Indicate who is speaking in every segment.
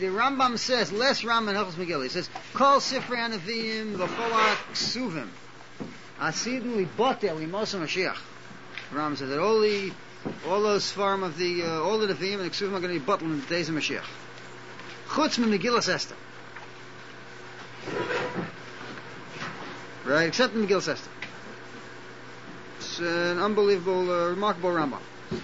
Speaker 1: the Rambam says, less Rambam Hilchos Megillah. He says, Kol Sifrei Hanavim v'Chol HaKsuvim Asidin Libotel Limos HaMashiach. Rambam says that all those form of all the Nevi'im and the Ksuvim are going to be bottled in the days of Mashiach. Chutz min Megillas Esther. Right, except in Megillas Esther. It's an unbelievable, remarkable Rambam.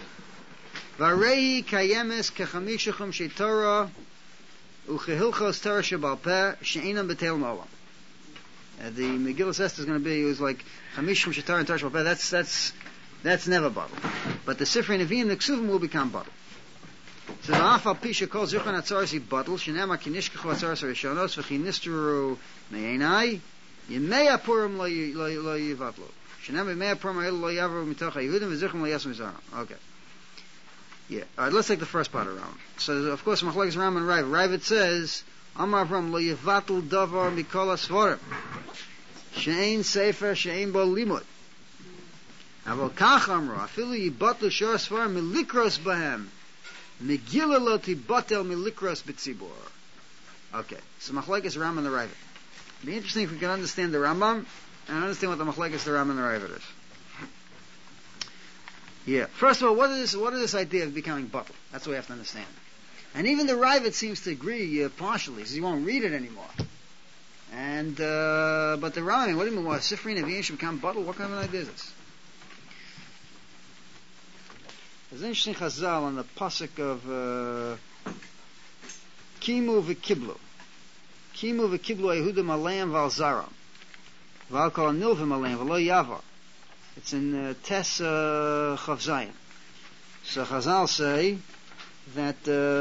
Speaker 1: Varei kayemes kechamishachum she'torah uchehilchos Torah shebal peh she'inam betel mo'olam. The Megillas Esther is going to be, it was like chamishachum she'torah and Torah shebal peh. That's never bottled. But the Sifrei Nevi'im, the Ksuvim will become bottled. So the Afal Pisha calls Zuchan Atzaros he bottled. Shenema kinishkachu Atzaros Rishonos v'chi nisturu me'enai yemei apurim lo yivatlu. Shenema yemei apurim lo yavru mitoch haYehudim v'zuchim lo yasum mizaram. Okay. Yeah. All right. Let's take the first part around. So of course Machlokes Ram and Rav. Rav says Amar Avram lo yivatlu davar mikol asvarim. She'ein sefer she'ein bo limud. Aval kach amru afilu yibatlu shor asvarim milikros bahem. Megillah lo tibatel milikros b'tzibur. Okay, so Machlokes Ram and the Rav. It'd be interesting if we can understand the Rambam and understand what the Machlokes the Ram and the Rav is. Yeah. First of all, what is this idea of becoming batel? That's what we have to understand. And even the Rav seems to agree partially. He says he won't read it anymore. And but the Rambam, what do you mean? What Sifrei Nevi'im should become batel? What kind of an idea is this? There's an interesting chazal on the pasuk of Kimu v'kiblu. Kimu v'kiblu Yehudim aleim v'al zaram. V'al kol nilvim aleim v'lo yavar. It's in Tes Chav Zayin. So chazal say that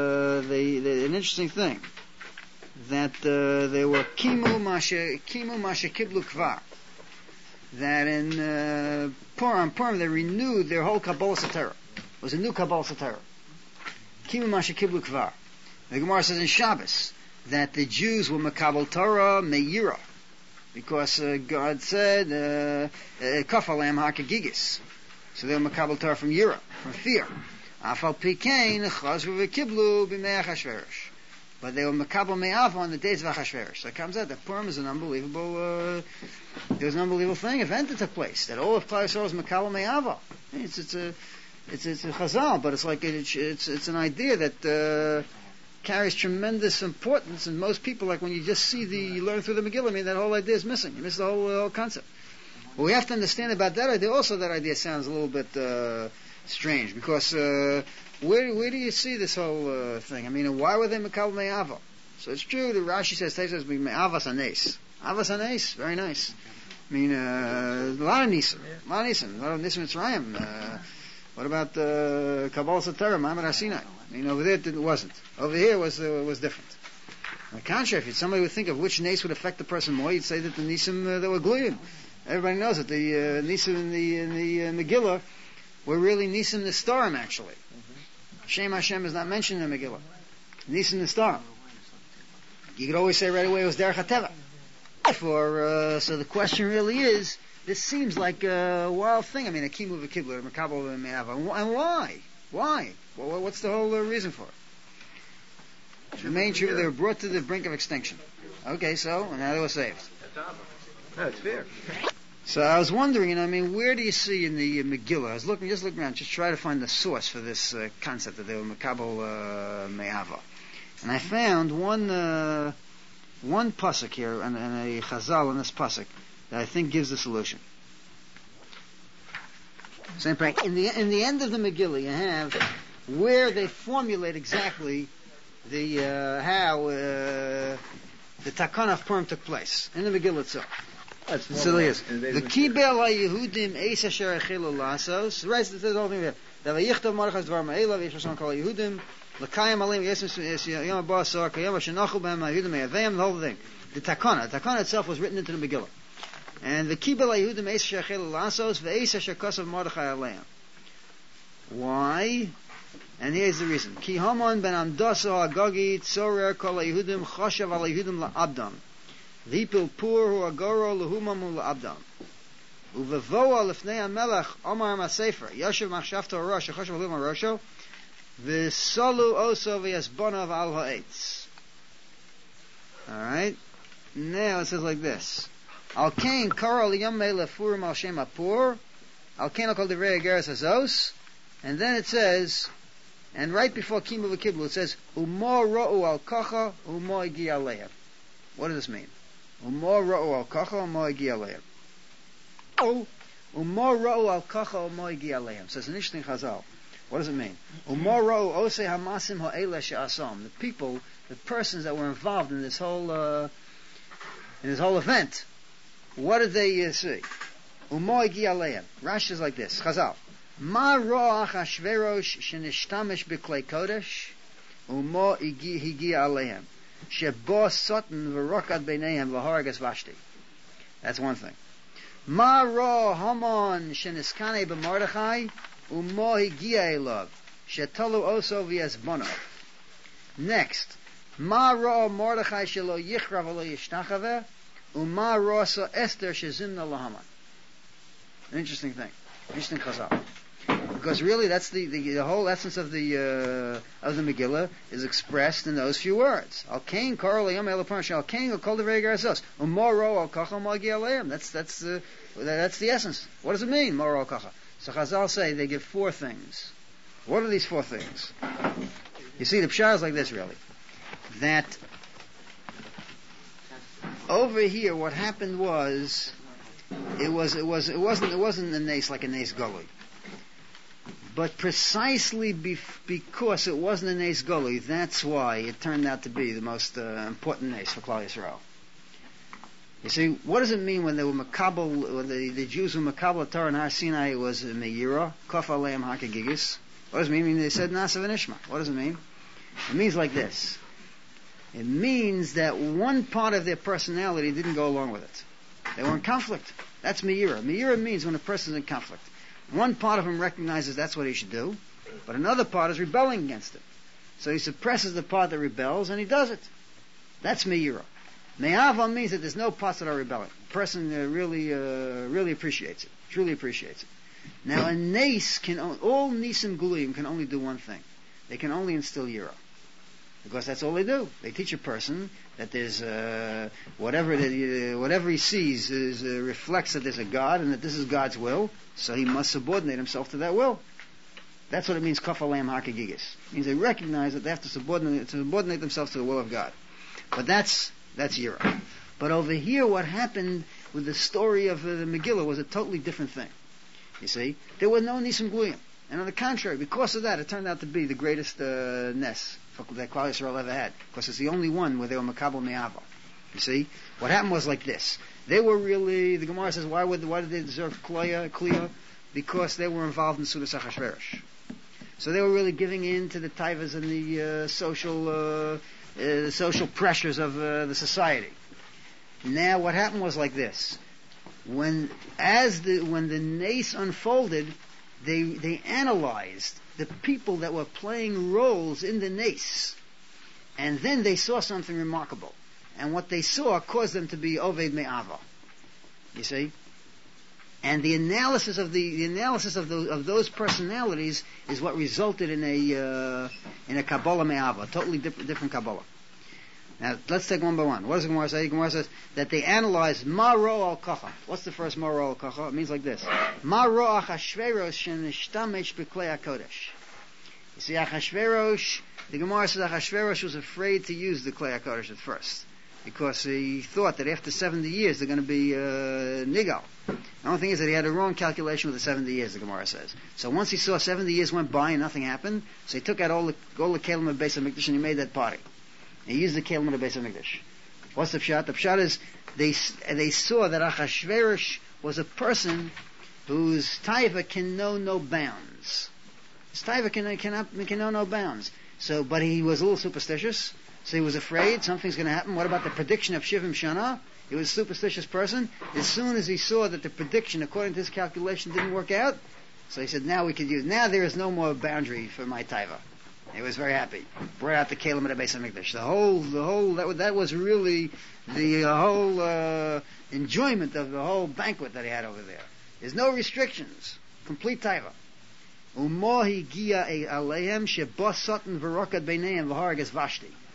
Speaker 1: an interesting thing, that they were Kimu mashe kiblu kvar. That in Purim they renewed their whole Kabbalah Satara. It was a new Kabbalah Satara. Kimu mashe kiblu kvar. The Gemara says in Shabbos that the Jews were makabel Torah me'yira, because God said kafalam hakagigis, so they were makabel Torah from yira, from fear. Afal pikein chazru v'kiblu b'mei Achashverosh, but they were makabel me'ava on the days of Achashverosh. So it comes out that Purim is an unbelievable. There was an unbelievable event that took place. That all of Klal Yisrael was makabel me'ava. It's a chazal, but it's like it's an idea that carries tremendous importance, and most people, like when you just you learn through the Megillah, I mean, that whole idea is missing. You miss the whole concept. What we have to understand about that idea, also that idea sounds a little bit strange, because where do you see this whole thing? I mean, why were they Makabel Me'ava? So it's true, the Rashi says, Me'avas Anes. Avas Anes, very nice. I mean, a lot of Nisim, a lot of Nisim Mitzrayim. What about Kabbalah Satara, Ma'amad HaSinai? I mean, over there it wasn't. Over here was different. On the contrary, if somebody would think of which nace would affect the person more, you'd say that the Nisim that were Gluyim. Everybody knows that the Nisim in the Megillah were really Nisim Nistarim, actually. Shem Hashem is not mentioned in the Megillah. Nisim Nistarim. You could always say right away it was Derech HaTeva. Therefore, so the question really is, this seems like a wild thing. I mean, a kimu v'kiblu, a makabel v'me'ava. And why? Why? Well, what's the whole reason for it? The main truth, they were brought to the brink of extinction. Okay, so, and now they were saved.
Speaker 2: No, it's fair.
Speaker 1: So I was wondering, I mean, where do you see in the Megillah? I was looking around, just try to find the source for this concept that they were makabel me'ava. And I found one pasuk here, and a chazal in this pasuk, that I think gives the solution. Same thing. In the end of the Megillah, you have where they formulate exactly how the Takana of Purim took place in the Megillah itself. So it is. The Kibel HaYehudim Eis Asher Echelu Lasos. Right, the whole thing there. The Vayichtav Marachas Dvar Ma'ela V'Yishmason Kol Yehudim L'Kayim Alim Yesem Yom Haba Sar Kayom Shenachu B'Hem HaYehudim Me'aveim. The whole thing. The Takana itself was written into the Megillah. And the Kibel HaYehudim Eis Asher Echelu Lasos V'Eis Asher Kosav Mordechai Aleim. Why? And here's the reason. Ki Haman ben Amdoso Agagi Tzorer Kol HaYehudim Choshev Al HaYehudim La'abdam. V'ipil pur hu agoro lehumamu la'abdam. Uvevoa lefnei HaMelech Omar HaSefer Yoshev machshavto Rosh Choshev Alhum HaRosho V'solu oso v'yasbonav al ha'etz. Alright? Now it says like this. Al kain karo liyamei lefurim al shem apur. Al kain al kol divrei ageres hazos. And then it says, and right before Kimu v'Kiblu, it says, Umor ro'u al kacha, umor igi aleim. What does this mean? Umor ro'u al kacha, umor igi aleim. Oh, umor ro'u al kacha, umor igi aleim. So it's an interesting chazal. What does it mean? Umor ro'u osei hamasim ha'ele she'asom. The people, the persons that were involved in this whole event, what did they see? Umor igi aleim. Rashi is like this. Chazal. Ma ro'ah Achashverosh shenishtamish b'klei kodesh umo higi alehem shebo soten v'rokad b'neihem v'haragas Vashti. That's one thing. Ma ro'ah Haman sheniskane b'Mordechai umo higi elav shetolu oso v'yezbono. Next, Ma ro'ah Mordechai shelo yichra v'lo yishtachave uma ro'ah so Esther shezimna lahaman. An interesting thing. Interesting chazal. Because really, that's the whole essence of the Megillah is expressed in those few words. Al kain karol yom elaparsh al kain kol divrei garzos umoro al kacha magi aleim. That's the essence. What does it mean, moro al kacha? So Chazal say they give four things. What are these four things? You see, the pshat is like this, really. That over here, what happened was it wasn't a nace like a nace gully. But precisely because it wasn't a Nes Goli, that's why it turned out to be the most important Nes for Klal Yisrael. You see, what does it mean when they were Makabal, when the Jews were Makabal Torah and Har Sinai, it was Meira, Kof Aleim HaKagigis? What does it mean? They said Nasav and Ishma. What does it mean? It means like this. It means that one part of their personality didn't go along with it. They were in conflict. That's Meira. Meira means when a person is in conflict. One part of him recognizes that's what he should do, but another part is rebelling against it. So he suppresses the part that rebels, and he does it. That's Meira. Me'ava means that there's no parts that are rebelling. The person really appreciates it, truly appreciates it. Now a Nes all Nisim Guluyim can only do one thing. They can only instill Yira. Because that's all they do. They teach a person that there's whatever he sees reflects that there's a God and that this is God's will, so he must subordinate himself to that will. That's what it means, Kaf Aleim HaKagigis. It means they recognize that they have to subordinate themselves to the will of God. But that's Yira. But over here, what happened with the story of the Megillah was a totally different thing. You see, there were no Nisim Gluyim. And on the contrary, because of that, it turned out to be the greatest Nes that Klal Yisrael ever had, because it's the only one where they were Makabel Me'ava. You see, what happened was like this: they were really, the Gemara says, why did they deserve Kliya? Because they were involved in Sudas Achashverosh. So they were really giving in to the taivas and the social pressures of the society. Now, what happened was like this: when the Nes unfolded, they analyzed the people that were playing roles in the Nes, and then they saw something remarkable, and what they saw caused them to be Oved Me'ava. You see, and the analysis of those personalities is what resulted in a Kabbalah Me'ava, totally different Kabbalah. Now let's take one by one. What does the Gemara say? The Gemara says that they analyzed Maro al Kacha. What's the first Maro al Kacha? It means like this: Maro Achashverosh shenishtamesh b'klei hakodesh. You see, Achashverosh. The Gemara says Achashverosh was afraid to use the klei hakodesh at first because he thought that after 70 years they're going to be nigal. The only thing is that he had a wrong calculation with the 70 years. The Gemara says. So once he saw 70 years went by and nothing happened, so he took out all the kelim of Beis HaMikdash and he made that party. He used the kelim of the Beis HaMikdash. What's the pshat? The pshat is they saw that Achashverosh was a person whose taiva can know no bounds. His taiva can know no bounds. So, but he was a little superstitious. So he was afraid something's going to happen. What about the prediction of Shivim Shana? He was a superstitious person. As soon as he saw that the prediction, according to his calculation, didn't work out, so he said, "Now there is no more boundary for my taiva." He was very happy. Brought out the kelim of the Beis HaMikdash. That was really the whole enjoyment of the whole banquet that he had over there. There's no restrictions. Complete taiva. Umohi gia aleihem shebos soten v'rokad beineim v'haragas Vashti.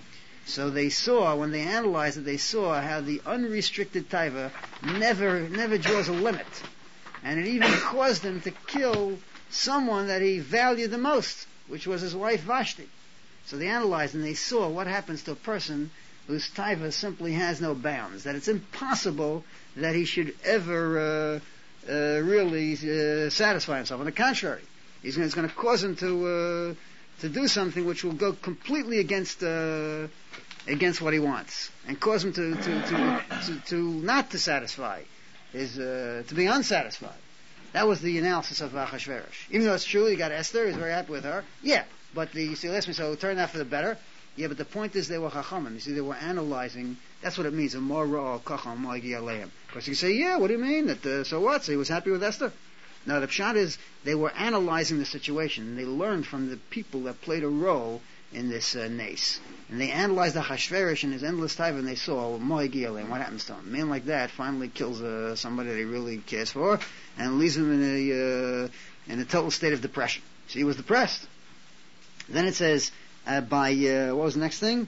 Speaker 1: So they saw, when they analyzed it, they saw how the unrestricted taiva never draws a limit. And it even caused him to kill someone that he valued the most, which was his wife Vashti. So they analyzed and they saw what happens to a person whose taiva simply has no bounds, that it's impossible that he should ever really satisfy himself. On the contrary, it's going to cause him to do something which will go completely against what he wants, and cause him to not to satisfy, to be unsatisfied. That was the analysis of Achashverosh. Even though it's true, he got Esther, he's very happy with her. Yeah, but you asked me, so it turned out for the better. Yeah, but the point is they were chachamim. You see, they were analyzing. That's what it means. A more raw kacham ma'igi aleim. Because you say, yeah, what do you mean? That so what? So he was happy with Esther? No, the pshat is they were analyzing the situation, and they learned from the people that played a role in this nace. And they analyzed Achashverosh and his endless taiva, and they saw ma'igi aleim. What happens to him? A man like that finally kills somebody that he really cares for, and leaves him in a total state of depression. So he was depressed. Then it says. What was the next thing?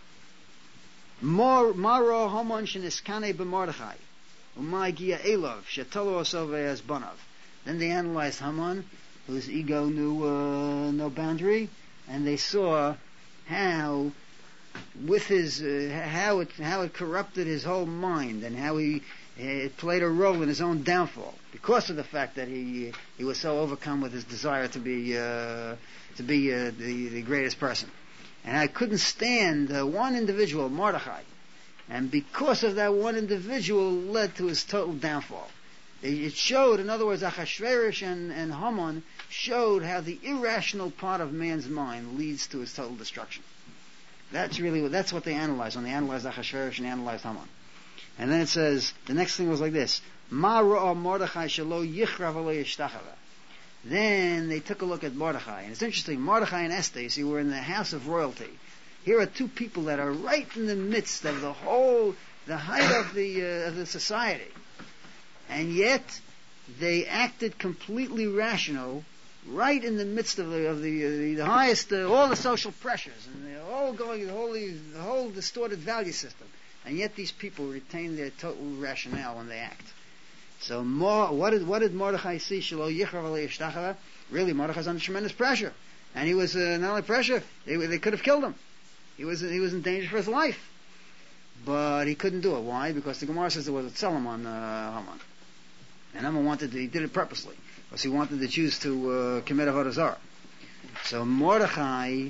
Speaker 1: Maro Haman sheniskane b'Mordechai, u'ma'agia elov shetolo osove as banav. Then they analyzed Haman, whose ego knew no boundary, and they saw how, with his how it corrupted his whole mind, and how it played a role in his own downfall because of the fact that he was so overcome with his desire to be the greatest person. And I couldn't stand one individual, Mordechai. And because of that one individual led to his total downfall. It showed, in other words, Achashverosh and Haman showed how the irrational part of man's mind leads to his total destruction. That's what they analyzed when they analyzed Achashverosh and they analyzed Haman. And then it says, the next thing was like this, Ma ra'a Mordechai shelo yichrav v'lo yishtachava. Then they took a look at Mordechai. And it's interesting, Mordechai and Esther, you see, were in the house of royalty. Here are two people that are right in the midst of the height of the society. And yet, they acted completely rational, right in the midst of the highest, all the social pressures, and they're all going, the whole distorted value system. And yet these people retain their total rationale when they act. So what did Mordechai see? Really, Mordechai's under tremendous pressure, and he was not only pressure; they could have killed him. He was in danger for his life, but he couldn't do it. Why? Because the Gemara says there was a tzelem on Haman, and Haman he did it purposely because he wanted the Jews to commit avodah zarah. So Mordechai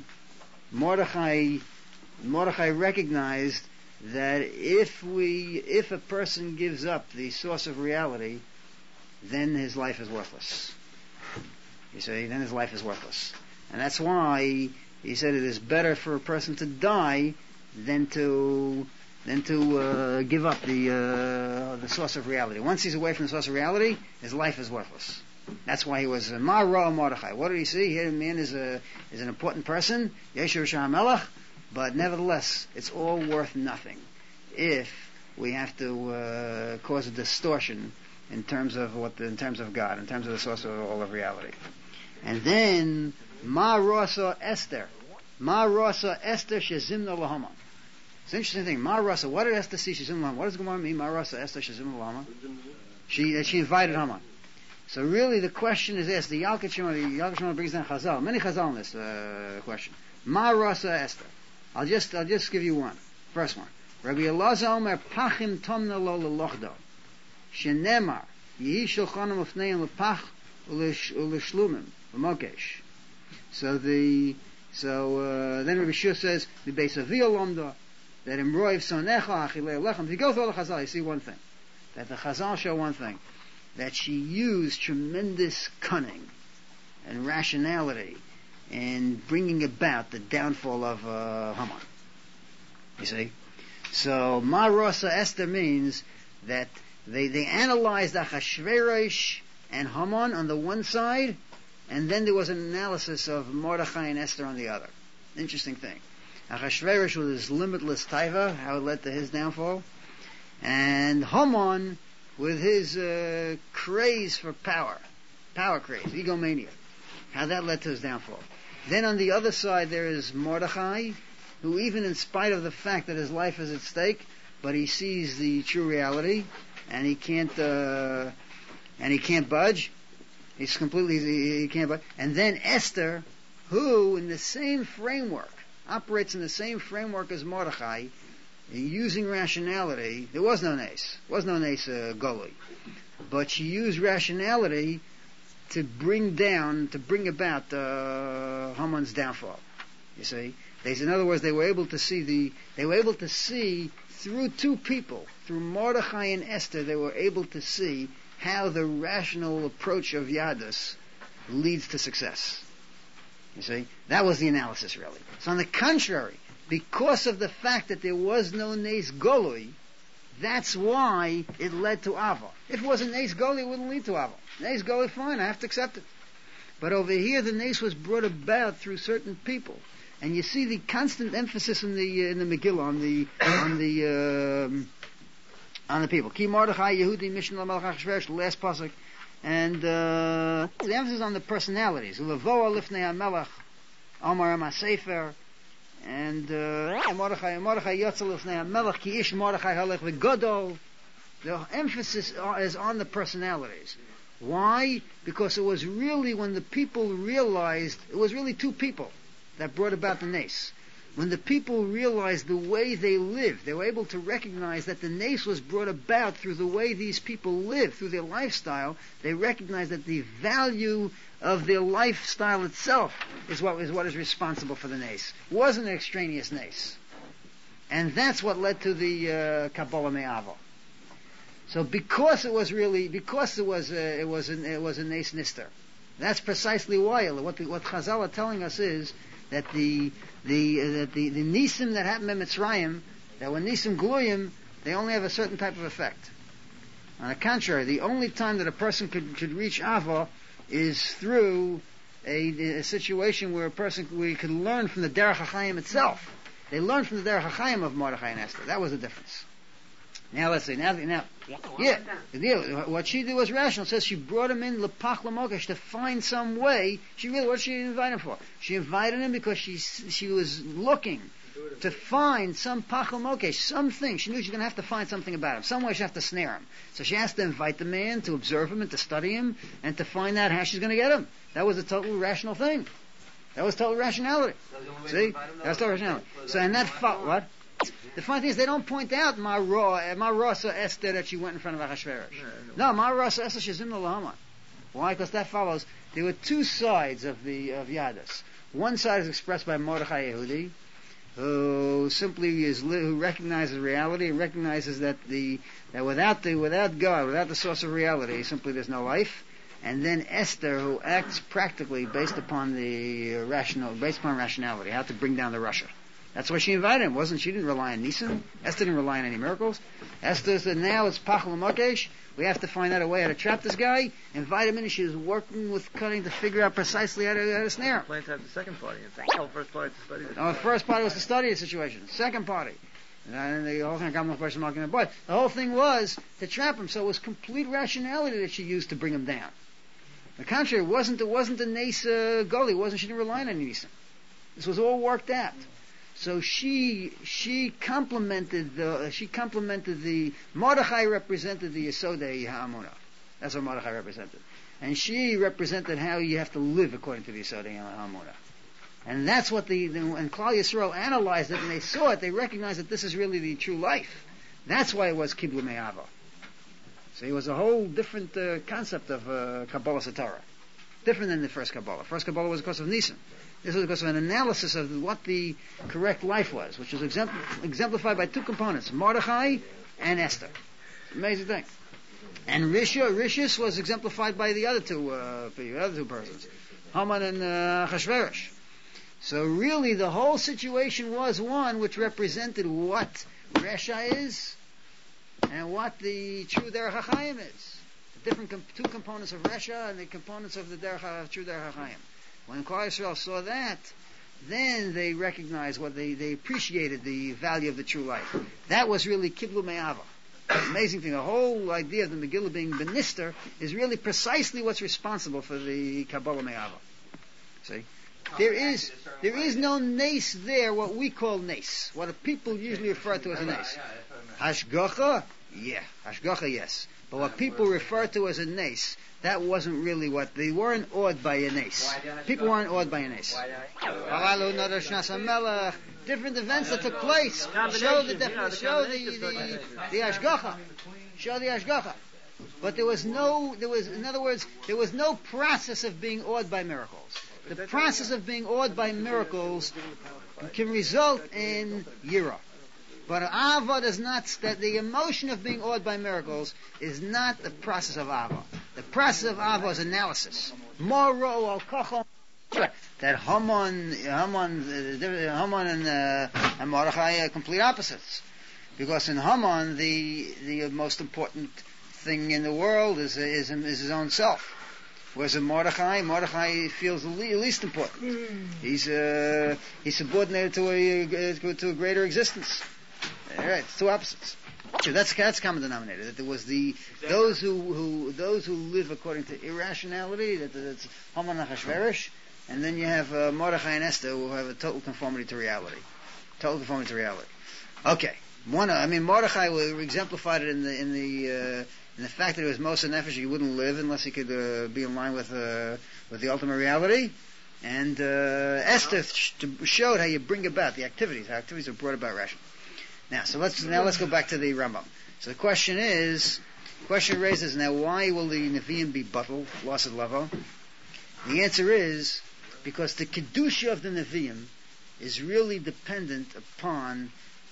Speaker 1: recognized that if a person gives up the source of reality, then his life is worthless. You see, then his life is worthless. And that's why he said it is better for a person to die than to give up the source of reality. Once he's away from the source of reality, his life is worthless. That's why he was Ma'ra Mordechai. What did he see? Here, the man is an important person, Yeshua Shah Melech. But nevertheless, it's all worth nothing if we have to cause a distortion in terms of God, in terms of the source of all of reality. And then Ma Rasa Esther Shezimna Lahaman. It's an interesting thing. Ma Rasa, what did Esther see Shezimna Lahaman? What does Gemara mean? Ma Rasa Esther Shezimna Lahaman. She invited Haman. So really, the question is asked. The Yalkut Shimon brings down Chazal. Many Chazal in this question. Ma Rasa Esther. I'll just give you one. First one. Rabbi Elazar Omer Pachim Tomna Lo Lelochdo. Shenemar Yehi Shulchanim Ufneim Lepach Uleshlumim Umokesh. So then Rabbi Shua says the base of Lomda that Imroiv Sonecha Achilei Lechem. If you go through all the Chazal, you see one thing. That the Chazal show one thing. That she used tremendous cunning and rationality in bringing about the downfall of Haman. You see? So, Ma Rasa Esther means that they analyzed Achashverosh and Haman on the one side, and then there was an analysis of Mordechai and Esther on the other. Interesting thing. Achashverosh with his limitless taiva, how it led to his downfall, and Haman with his craze for power craze, egomania, how that led to his downfall. Then on the other side there is Mordechai, who even in spite of the fact that his life is at stake, but he sees the true reality, and he can't budge. He can't budge. And then Esther, who in the same framework, operates in the same framework as Mordechai, using rationality. There was no nace. Golui. But she used rationality to bring about Haman's downfall. You see? In other words, they were able to see through two people, through Mordechai and Esther, they were able to see how the rational approach of Yadus leads to success. You see? That was the analysis, really. So on the contrary, because of the fact that there was no Nes Golui, that's why it led to Ava. If it wasn't Nes Golui, it wouldn't lead to Ava. Nes Golui, fine, I have to accept it. But over here, the Nes was brought about through certain people. And you see the constant emphasis in the Megillah on the people. Ki Mordechai Yehudi Mishnah Lamelech Achashverosh, the last pasuk, and the emphasis on the personalities. Levoa Lifnei HaMelech Amar HaSefer, and Mordechai Yotzel Lifnei HaMelech Ki Ish Mordechai Halech V'Godol. The emphasis is on the personalities. Why? Because it was really when the people realized it was really two people that brought about the nace. When the people realized the way they lived, they were able to recognize that the nace was brought about through the way these people lived, through their lifestyle. They recognized that the value of their lifestyle itself is what is responsible for the nace. It wasn't an extraneous nace. And that's what led to the Kabbalah Me'ava. So because it was a nace nister. That's precisely why what Chazal are telling us is that the nisim that happened in Mitzrayim, that when nisim gluyim, they only have a certain type of effect. On the contrary, the only time that a person could reach Ava is through a situation where we could learn from the Derech HaChaim itself. They learned from the Derech HaChaim of Mordechai and Esther. That was the difference. Now let's see. What she did was rational. It says she brought him in lepach lamokesh to find some way. What did she invite him for? She invited him because she was looking to find some pach lamokesh, something. She knew she was going to have to find something about him. Some way she have to snare him. So she has to invite the man to observe him and to study him and to find out how she's going to get him. That was a total rational thing. That was total rationality. See? That's total rationality. So and that what? The funny thing is they don't point out Ma Rasa Esther that she went in front of Achashverosh. No, Ma Rasa Esther she's in the Lahama. Why? Because that follows. There were two sides of Yadus. One side is expressed by Mordechai Yehudi, who recognizes reality and recognizes that without God, without the source of reality, simply there's no life. And then Esther, who acts practically based upon rationality, how to bring down the Russia. That's why she invited him. She didn't rely on Nisan. Esther didn't rely on any miracles. Esther said, now it's Pach L'Mokesh. We have to find out a way how to trap this guy. Invite him in, and she was working with cutting to figure out precisely how to snare him.
Speaker 2: Plan to have the second party. The first party to study
Speaker 1: the first party was to study the situation. Second party. And the whole thing, the whole thing was to trap him. So it was complete rationality that she used to bring him down. The contrary, it wasn't a Nes Goli. She didn't rely on any Nisan. This was all worked out. So she complemented the Mordechai represented the Yesodei HaAmunah. That's what Mordechai represented. And she represented how you have to live according to the Yesodei HaAmunah. And that's what when Klal Yisrael analyzed it and they saw it, they recognized that this is really the true life. That's why it was Kiblu Me'ava. So it was a whole different concept of Kabbalah Satorah. Different than the first Kabbalah. First Kabbalah was because of Nisan. This was because of an analysis of what the correct life was, which was exemplified by two components, Mordechai and Esther. Amazing thing. And Rishis was exemplified by the other two persons, Haman and Achashverosh. So really the whole situation was one which represented what Resha is and what the true Derech HaChaim is. The different two components of Resha and the components of the true Derech HaChaim. When Klal Yisrael saw that, then they recognized they appreciated the value of the true life. That was really Kiblu Me'ava. Amazing thing. The whole idea of the Megillah being Benister is really precisely what's responsible for the Kabbalah Me'ava. See? There is no nace there, what we call nace. What the people usually refer to as a nace. Hashgacha, Hashgacha, yes. But what people refer to as a nace, that wasn't really what, they weren't awed by a nace. People weren't awed by a nace. Different events that took place show the Hashgacha. Show the Hashgacha. But there was no process of being awed by miracles. The process of being awed by miracles can result in yira. But ava does not, that the emotion of being awed by miracles is not the process of ava. The process of ava is analysis. Moro al kachon. That Haman and Mordechai are complete opposites. Because in Haman, the most important thing in the world is his own self. Whereas in Mordechai feels the least important. He's subordinated to a greater existence. All right, it's two opposites. So that's common denominator. That there was those who live according to irrationality. That's Haman and Achashverosh, and then you have Mordechai and Esther who have a total conformity to reality. Okay, Mordechai exemplified it in the fact that it was Moshe Nefesh. He wouldn't live unless he could be in line with the ultimate reality. And Esther showed how you bring about the activities. How activities are brought about rationally. Now let's go back to the Rambam. So the question raises now, why will the Nevi'im be bottled, lost at lavo? The answer is because the kedusha of the Nevi'im is really dependent upon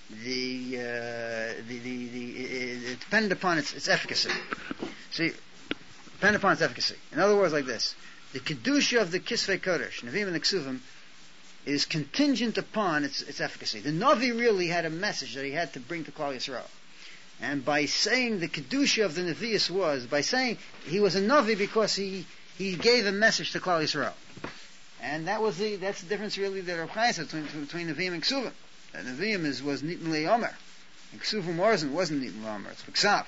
Speaker 1: dependent upon its efficacy. See, dependent upon its efficacy. In other words, like this: the kedusha of the Kisvei Kodesh, Nevi'im and the Ksuvim, is contingent upon its efficacy. The Navi really had a message that he had to bring to Klal Yisrael. And by saying the Kedusha of the Nevi'us was, by saying he was a Navi because he gave a message to Klal Yisrael. And that's the difference really that Rav Chaim said between Nevi'im and Ksuvim. That Nevi'im was Nitin Le'omer. And Ksuvim wasn't Nitin Le'omer. It's B'ksav.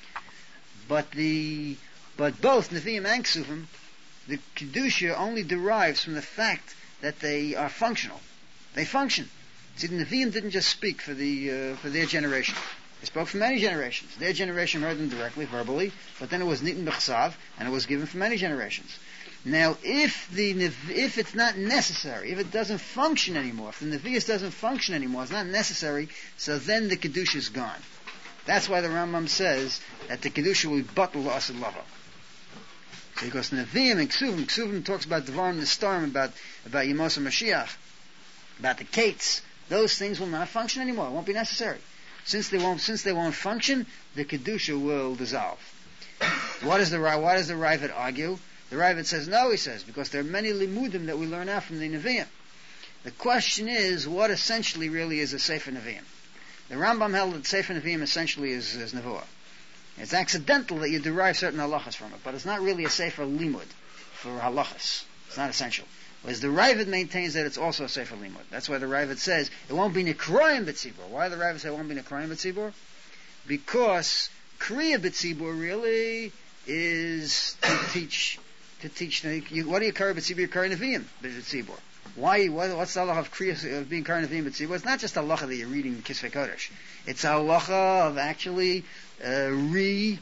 Speaker 1: But both Nevi'im and Ksuvim, the Kedusha only derives from the fact that they are functional. They function. See, the Nevi'im didn't just speak for their generation. They spoke for many generations. Their generation heard them directly, verbally, but then it was Nitin B'chsav, and it was given for many generations. Now, if it's not necessary, if it doesn't function anymore, if the Nevi'us doesn't function anymore, it's not necessary, so then the Kedusha is gone. That's why the Rambam says that the Kedusha will be bottled asad lava. Because Nevi'im and Ksuvim talks about Devarim and the storm, about Yemos and Mashiach, about the Kates. Those things will not function anymore. It won't be necessary. Since they won't function, the Kedusha will dissolve. Why does the Raavad argue? The Raavad says, no, he says, because there are many limudim that we learn out from the Nevi'im. The question is, what essentially really is a Sefer Nevi'im? The Rambam held that Sefer Nevi'im essentially is Nevuah. It's accidental that you derive certain halachas from it, but it's not really a sefer limud for halachas. It's not essential. Whereas the Raavad maintains that it's also a sefer limud. That's why the Raavad says it won't be nekroyim b'tzibur. Why does the Raavad say it won't be nekroyim b'tzibur? Because kriya b'tzibur really is to teach. What do you carry b'tzibur? You carry nevi'im b'tzibur. Why? What's the halacha of kriya of being carry nevi'im b'tzibur? It's not just a halacha that you're reading the Kisvei Kodesh. It's a halacha of actually re-saying,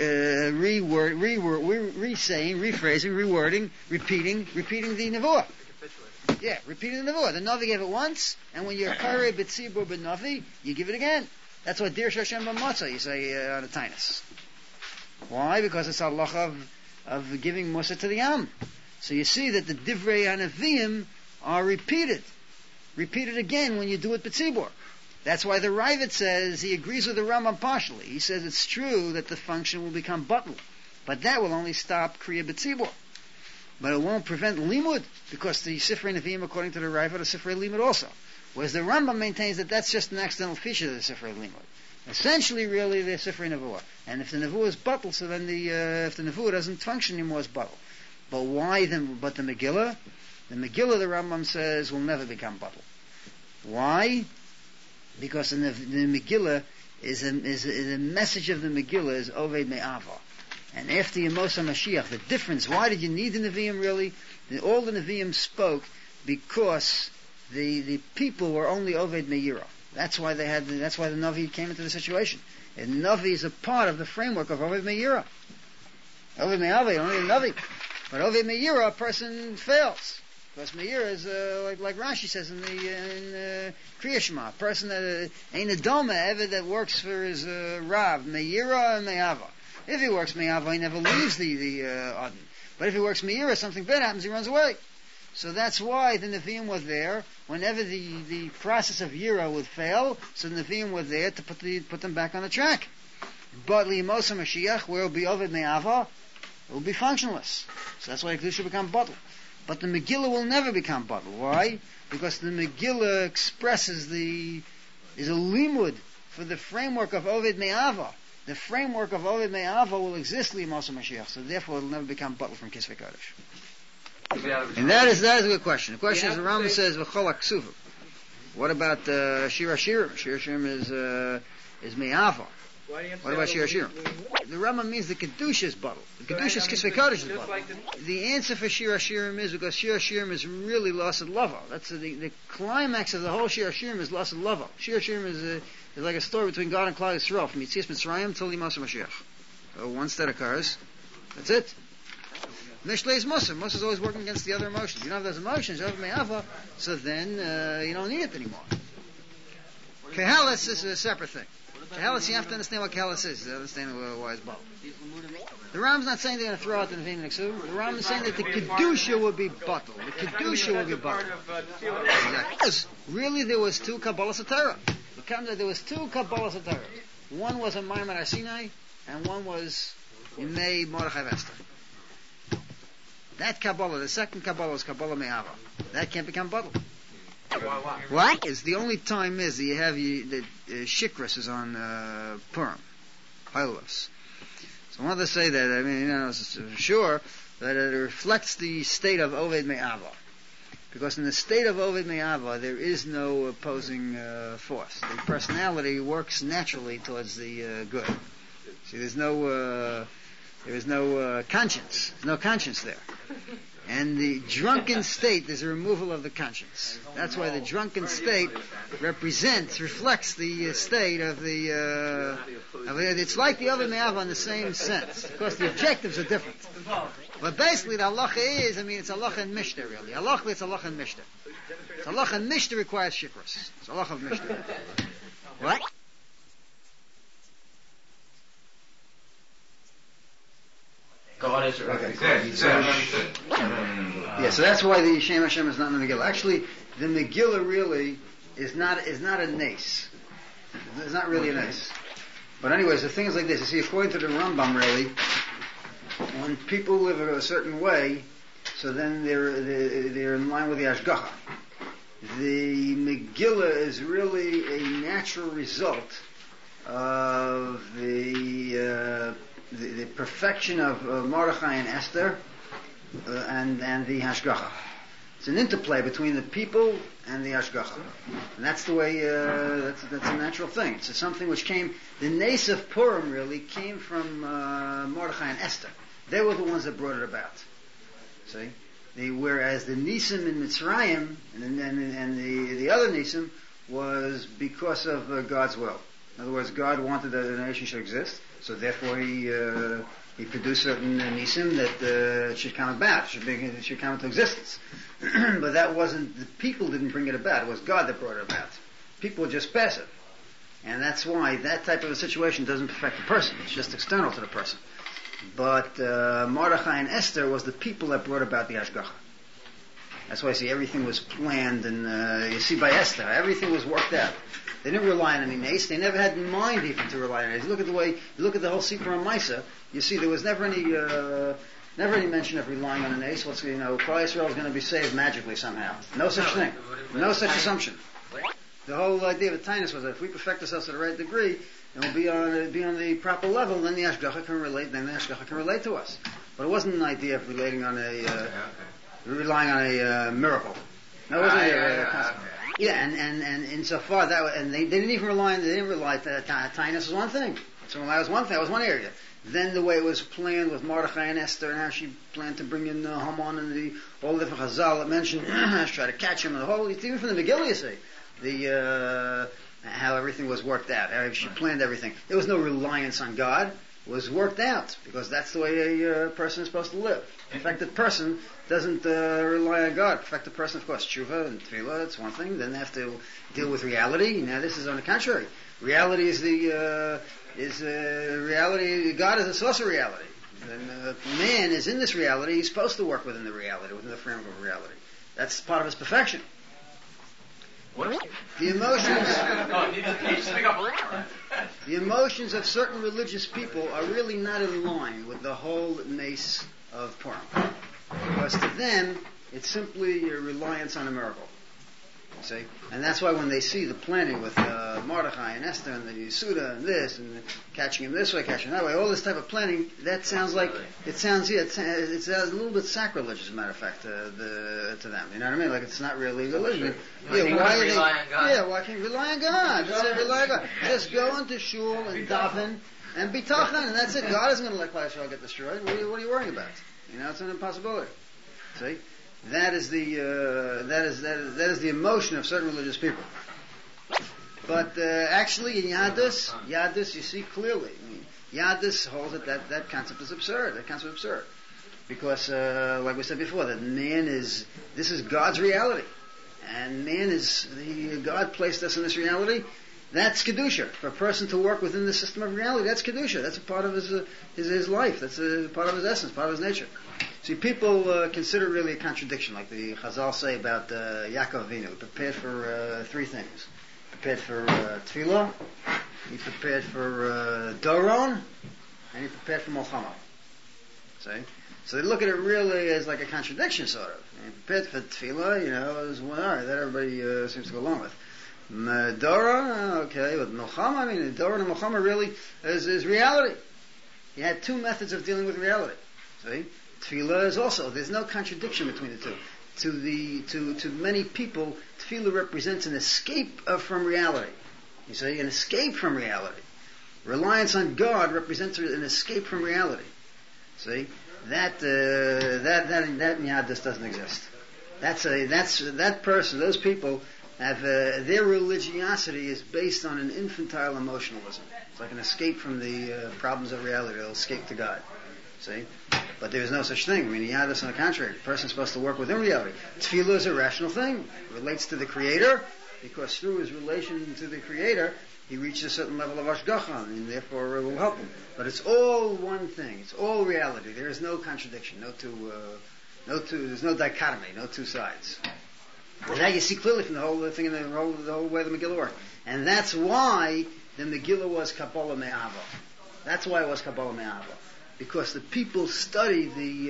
Speaker 1: rephrasing, rewording, repeating the nevuah. Yeah, repeating the nevuah. The Navi gave it once, and when you're karei b'tzibur b'navi, you give it again. That's what Dir Shashem b'matzah you say on a tainus. Why? Because it's a halacha of giving musa to the Am. So you see that the divrei hanavim are repeated again when you do it b'tzibur. That's why the Raavad says he agrees with the Rambam partially. He says it's true that the function will become bottled, but that will only stop kriya b'tzibur. But it won't prevent limud, because the Sifrei Nevi'im, according to the Raavad, are Sifrei limud also. Whereas the Rambam maintains that that's just an accidental feature of the Sifrei limud. Essentially, really, they're Sifrei Nevuah. And if the Nevuah is bottled, so then if the Nevuah doesn't function anymore, it's bottled. But why then? But the Megillah, the Rambam says, will never become bottled. Why? Because the Megillah is the message of the Megillah is Oved Me'ava. And after Yemos HaMashiach, the difference, why did you need the Nevi'im really? All the Nevi'im spoke because the people were only Oved Meira. That's why the Navi came into the situation. And Navi is a part of the framework of Oved Meira. Oved Me'ava, only a Navi. But Oved Meira, a person fails. Because Meira is, like Rashi says in Kriya Shema, a person that ain't a Doma, ever that works for his Rav, Meira and Me'ava. If he works Me'ava, he never leaves the Adon. But if he works Meira, something bad happens, he runs away. So that's why the Nevi'im were there. Whenever the process of Yira would fail, so the Nevi'im were there to put them back on the track. But Li'imosa Mashiach, where it will be Oved Me'ava, it will be functionless. So that's why Kedusha will become bottle. But the Megillah will never become bottle. Why? Because the Megillah expresses is a limud for the framework of Oved Me'ava. The framework of Oved Me'ava will exist Li'imosa Mashiach. So therefore it will never become bottle from Kisvei Kodesh. And that is a good question. The question is, the Rambam says, V'chol HaKsuvim. What about Shir HaShirim? Shir HaShirim is Me'ava. What about Shir HaShirim? The Rambam means the Kedusha is bottle. The Kedusha is Kisvei Kodesh is bottle. The answer for Shir HaShirim is because Shir HaShirim is really Lasad Lava. That's the climax of the whole Shir HaShirim is Lasad Lava. Shir HaShirim is like a story between God and Klal Yisrael from Yitzias Mitzrayim till Yimasa Mashiach. So once that occurs, that's it. Mishle is Musa. Musa is always working against the other emotions. You don't have those emotions, you have Me'ava, so then you don't need it anymore. Kehalas is a separate thing. Kehalas, you have to understand what Kehalas is to understand why it's bottled. The Ram's not saying they're going to throw out the Nevi'im and Ksuvim. The Ram is saying that the Kedusha will be bottled. The Kedusha will be bottled. Exactly. Because really there was two Kabbalas HaTorah. There was two Kabbalas HaTorah. One was a Maimon HaSinai, and one was Yimei Mordechai Vester. That Kabbalah, the second Kabbalah is Kabbalah Me'ava. That can't become bottled. Why? It's the only time is that you have the Shikras is on Purim, Hailos. So I want to say that, I mean, for sure, that it reflects the state of Oved Me'ava. Because in the state of Oved Me'ava, there is no opposing force. The personality works naturally towards the good. See, there is no conscience. There's no conscience there. And the drunken state is a removal of the conscience. That's why the drunken state reflects the state of the it's like the other Me'ava in the same sense. Of course, the objectives are different. But basically, the halacha is, it's halacha and mishta, really. It's halacha and mishta. It's halacha and mishta requires shikras. It's halacha of mishta. What?
Speaker 3: Okay.
Speaker 1: So that's why the Shem Hashem is not in the Megillah. Actually, the Megillah really is not a nace. It's not really a nace. But anyways, the thing is like this. You see, according to the Rambam, really, when people live a certain way, so then they're in line with the Ashgacha. The Megillah is really a natural result of the perfection of Mordechai and Esther and the Hashgacha. It's an interplay between the people and the Hashgacha. And that's the way, that's a natural thing. It's something which came, the Nes of Purim really came from Mordechai and Esther. They were the ones that brought it about. See? Whereas the Nisim in Mitzrayim and the other Nisim was because of God's will. In other words, God wanted that the nation should exist. So therefore, he produced certain nisim that should come about, should come into existence. But that wasn't the people didn't bring it about; it was God that brought it about. People were just passive, and that's why that type of a situation doesn't affect the person; it's just external to the person. But Mordechai and Esther was the people that brought about the Hashgacha. That's why I see everything was planned, and you see by Esther, everything was worked out. They didn't rely on any nace. They never had in mind even to rely on it. You look at the whole Sipur and Maisa, you see there was never any mention of relying on a nace. Klal Yisrael is going to be saved magically somehow. No such thing. No such assumption. The whole idea of Tainus was that if we perfect ourselves to the right degree, and we'll be on the proper level, then the Ashgacha can relate. Then the Ashgacha can relate to us. But it wasn't an idea of relying on a miracle. No, it wasn't a concept. Yeah, and insofar that, and they didn't even rely on, Tainus was one thing. So that was one thing, that was one area. Then the way it was planned with Mordechai and Esther, and how she planned to bring in Haman and all the different Chazal that mentioned, try to catch him, and the whole, even from the Megillah, you see, how everything was worked out, how she planned everything. There was no reliance on God. It was worked out, because that's the way a person is supposed to live. A perfected person doesn't rely on God. A perfected person, of course, tshuva and tefillah, it's one thing. Then they have to deal with reality. Now this is on the contrary. Reality is reality. God is a source of reality. And man is in this reality. He's supposed to work within the reality, within the framework of reality. That's part of his perfection. The emotions of certain religious people are really not in line with the whole nace of Purim. Because to them, it's simply a reliance on a miracle. You see? And that's why when they see the planning with Mordechai and Esther and the Yisuda and this, and catching him this way, catching him that way, all this type of planning, that sounds like, it's a little bit sacrilegious, as a matter of fact, to them. You know what I mean? Like, it's not really religion. Why can't you rely on God? Rely on God. Just go into shul and daven and be tachan, and that's it. God isn't going to let Klal Yisrael get destroyed. What are you worrying about? You know, it's an impossibility. See? That is the emotion of certain religious people. But actually, in Yadus, you see clearly. I mean, Yadus holds that concept is absurd. That concept is absurd, because, like we said before, that this is God's reality, and God placed us in this reality. That's kedusha. For a person to work within the system of reality, that's kedusha. That's a part of his life. That's a part of his essence, part of his nature. See, people consider really a contradiction, like the Chazal say about Yaakov Avinu. He prepared for three things. He prepared for tefillah, he prepared for Doron, and he prepared for Milchama. See? So they look at it really as like a contradiction, sort of. And he prepared for tefillah, is one, all right, that everybody seems to go along with. Doron, okay, with Milchama, Doron and Milchama really is reality. He had two methods of dealing with reality. See? Tefillah is also, there's no contradiction between the two. To many people, tefillah represents an escape from reality. You see, an escape from reality. Reliance on God represents an escape from reality. See, that Yadus doesn't exist. That person, those people have their religiosity is based on an infantile emotionalism. It's like an escape from the problems of reality. They'll escape to God. See? But there is no such thing. Yadus, on the contrary, the person is supposed to work within reality. Tefillah is a rational thing. It relates to the Creator, because through his relation to the Creator, he reaches a certain level of ashgacha, and therefore it will help him. But it's all one thing. It's all reality. There is no contradiction. There's no dichotomy. No two sides. And that you see clearly from the whole thing in the whole way the Megillah worked. And that's why the Megillah was Kabbalah Me'ava. That's why it was Kabbalah Me'ava. Because the people study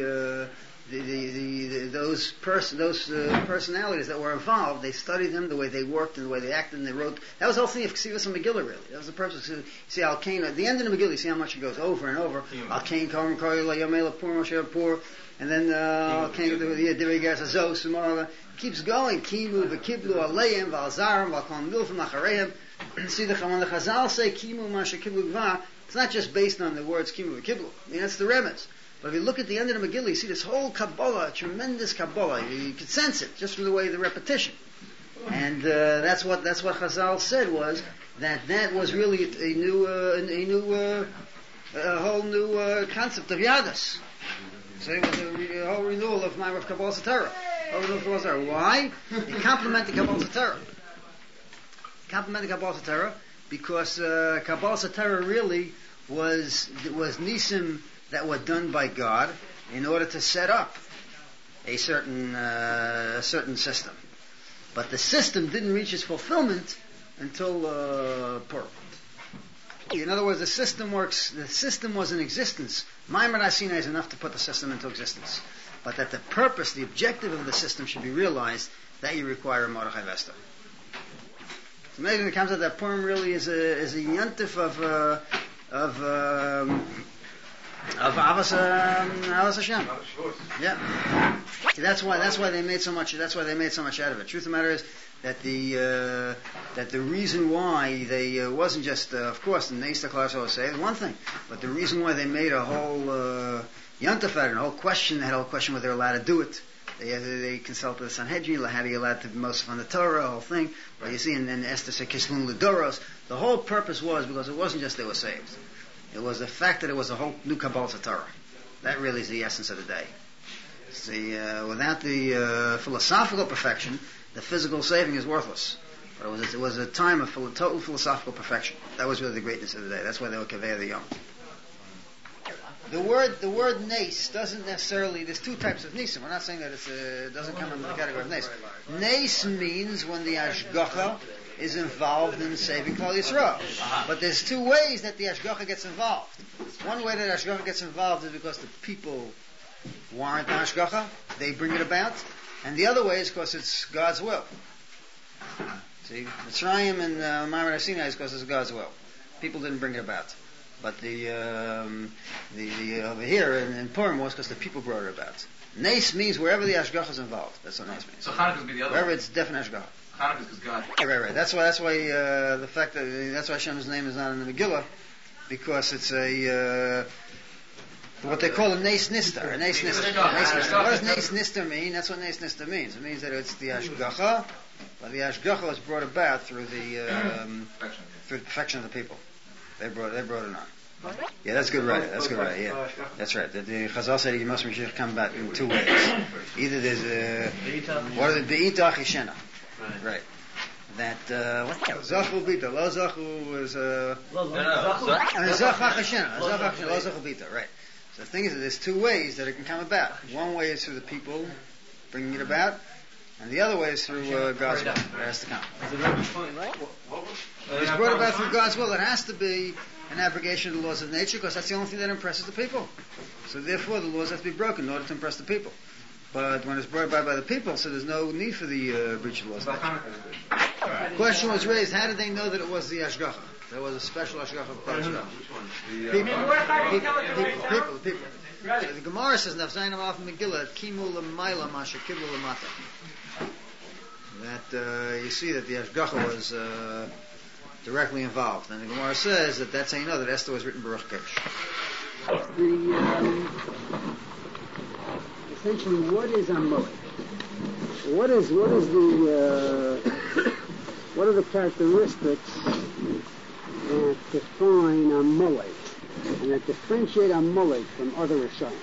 Speaker 1: those personalities that were involved. They studied them, the way they worked and the way they acted and they wrote. That was the whole thing of Ksivas and Megillah, really. That was the purpose. You see, Al Kain, at the end of the Megillah, you see how much it goes over and over. Al Kain, Karim, Koyla, Yomela, Pur, Moshe, Pur, and then Al Kain, Divrei Ger, Zos, Sumara, keeps going. Kimu, V'kiblu, Aleim, V'alzarim, V'alkon Milfim, Achareim. See, when the Chazal say Kimu, Masha, Kiblu, Gva, it's not just based on the words Kimu v'Kiblu. That's the remez. But if you look at the end of the Megillah, you see this whole Kabbalah, tremendous Kabbalah. You can sense it just from the way the repetition. And that's what Chazal said was that was really a whole new concept of Yadus. So it was a whole renewal of Kabbalah Satara. Why? It complemented Kabbalah Satara. Because Kabbalah Satara really was nisim that were done by God in order to set up a certain system. But the system didn't reach its fulfillment until Purim. In other words, the system was in existence. Maimar Sinai is enough to put the system into existence. But that the purpose, the objective of the system should be realized, that you require a Mordechai Vesta. It's amazing it comes out that Purim really is a yontif Of Avos Hashem. Yeah. See, that's why they made so much out of it. Truth of the matter is that the reason why they wasn't just of course the Neista class was saved, one thing, but the reason why they made a whole Yontif out of it, a whole question, they had a whole question whether they're allowed to do it. They consulted the Sanhedrin, how do you allowed to be Mosif on the Torah, the whole thing. But you see, and then Esther said Kislun L'Doros. The whole purpose was because it wasn't just they were saved. It was the fact that it was a whole new Kabbalah Torah. That really is the essence of the day. See, without the philosophical perfection, the physical saving is worthless. But it was a time of total philosophical perfection. That was really the greatness of the day. That's why they were Kaveh the Yom. The word nes doesn't necessarily. There's two types of nesim. We're not saying that it doesn't come under the category of nes. Nes means when the ashgacha is involved in saving Klal Yisrael. But there's two ways that the ashgacha gets involved. One way that ashgacha gets involved is because the people warrant the ashgacha, they bring it about, and the other way is because it's God's will. See, Mitzrayim and Ma'amad Sinai is because it's God's will. People didn't bring it about. But the over here in Purim was because the people brought it about. Nes means wherever the ashgacha is involved. That's what nes means.
Speaker 2: So Hanukkah would be the other
Speaker 1: wherever
Speaker 2: one.
Speaker 1: it's definite ashgacha.
Speaker 2: Hanukkah is because God.
Speaker 1: Right. That's why the fact that that's why Hashem's name is not in the Megillah, because it's a what they call a nes nistar. A nes nistar. What does nes nistar mean? That's what nes nistar means. It means that it's the ashgacha, but the ashgacha was brought about through the perfection of the people. They brought it on. Yeah, that's good, right? Yeah, that's right. The Chazal said you must come about in two ways. Either there's what are the beitach yishena, right? That what zachu bita, lo zachu is zachach yishena, lo zachu bita, right? So the thing is that there's two ways that it can come about. One way is through the people bringing it about, and the other way is through God's will. It has to come. It's brought about through God's will. It has to be an abrogation of the laws of nature, because that's the only thing that impresses the people. So therefore the laws have to be broken in order to impress the people. But when it's brought about by the people, so there's no need for the breach of the laws of nature. The question was raised, how did they know that it was the Ashgacha? There was a special Ashgacha of Klal Yisrael. People. So the Gemara says, Nafzayin Amaf Megillah, Kimu L'mayla Masha Kiblu L'mata. That you see that the Ashgacha was directly involved. And the Gemara says that that's how you know that Esther was written Baruch Kodesh.
Speaker 3: Essentially, what is Amalek? What are the characteristics that define Amalek and that differentiate Amalek from other Rishayim?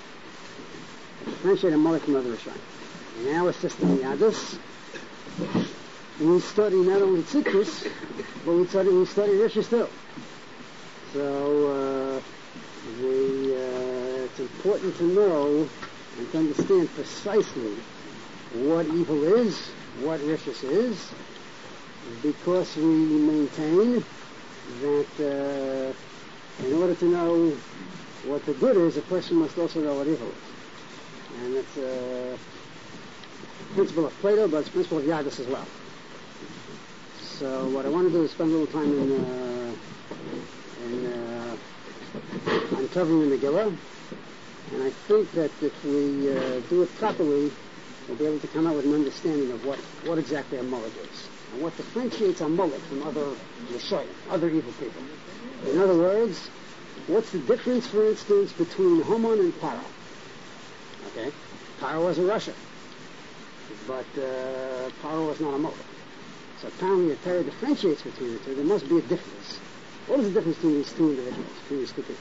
Speaker 3: In our system, Yadus, we study not only Tzidkus, but we study Rishis too. So it's important to know and to understand precisely what evil is, what Rishis is, because we maintain that in order to know what the good is, a person must also know what evil is. And it's a principle of Plato, but it's a principle of Yadus as well. So what I want to do is spend a little time in uncovering the Megillah, and I think that if we do it properly, we'll be able to come out with an understanding of what exactly Amalek is, and what differentiates Amalek from other Yeshayim, other evil people. In other words, what's the difference, for instance, between Haman and Paro? Okay, Paro was a Russia, but Paro was not Amalek. So apparently the Torah differentiates between the two. There must be a difference. What is the difference between these two individuals, between these two people?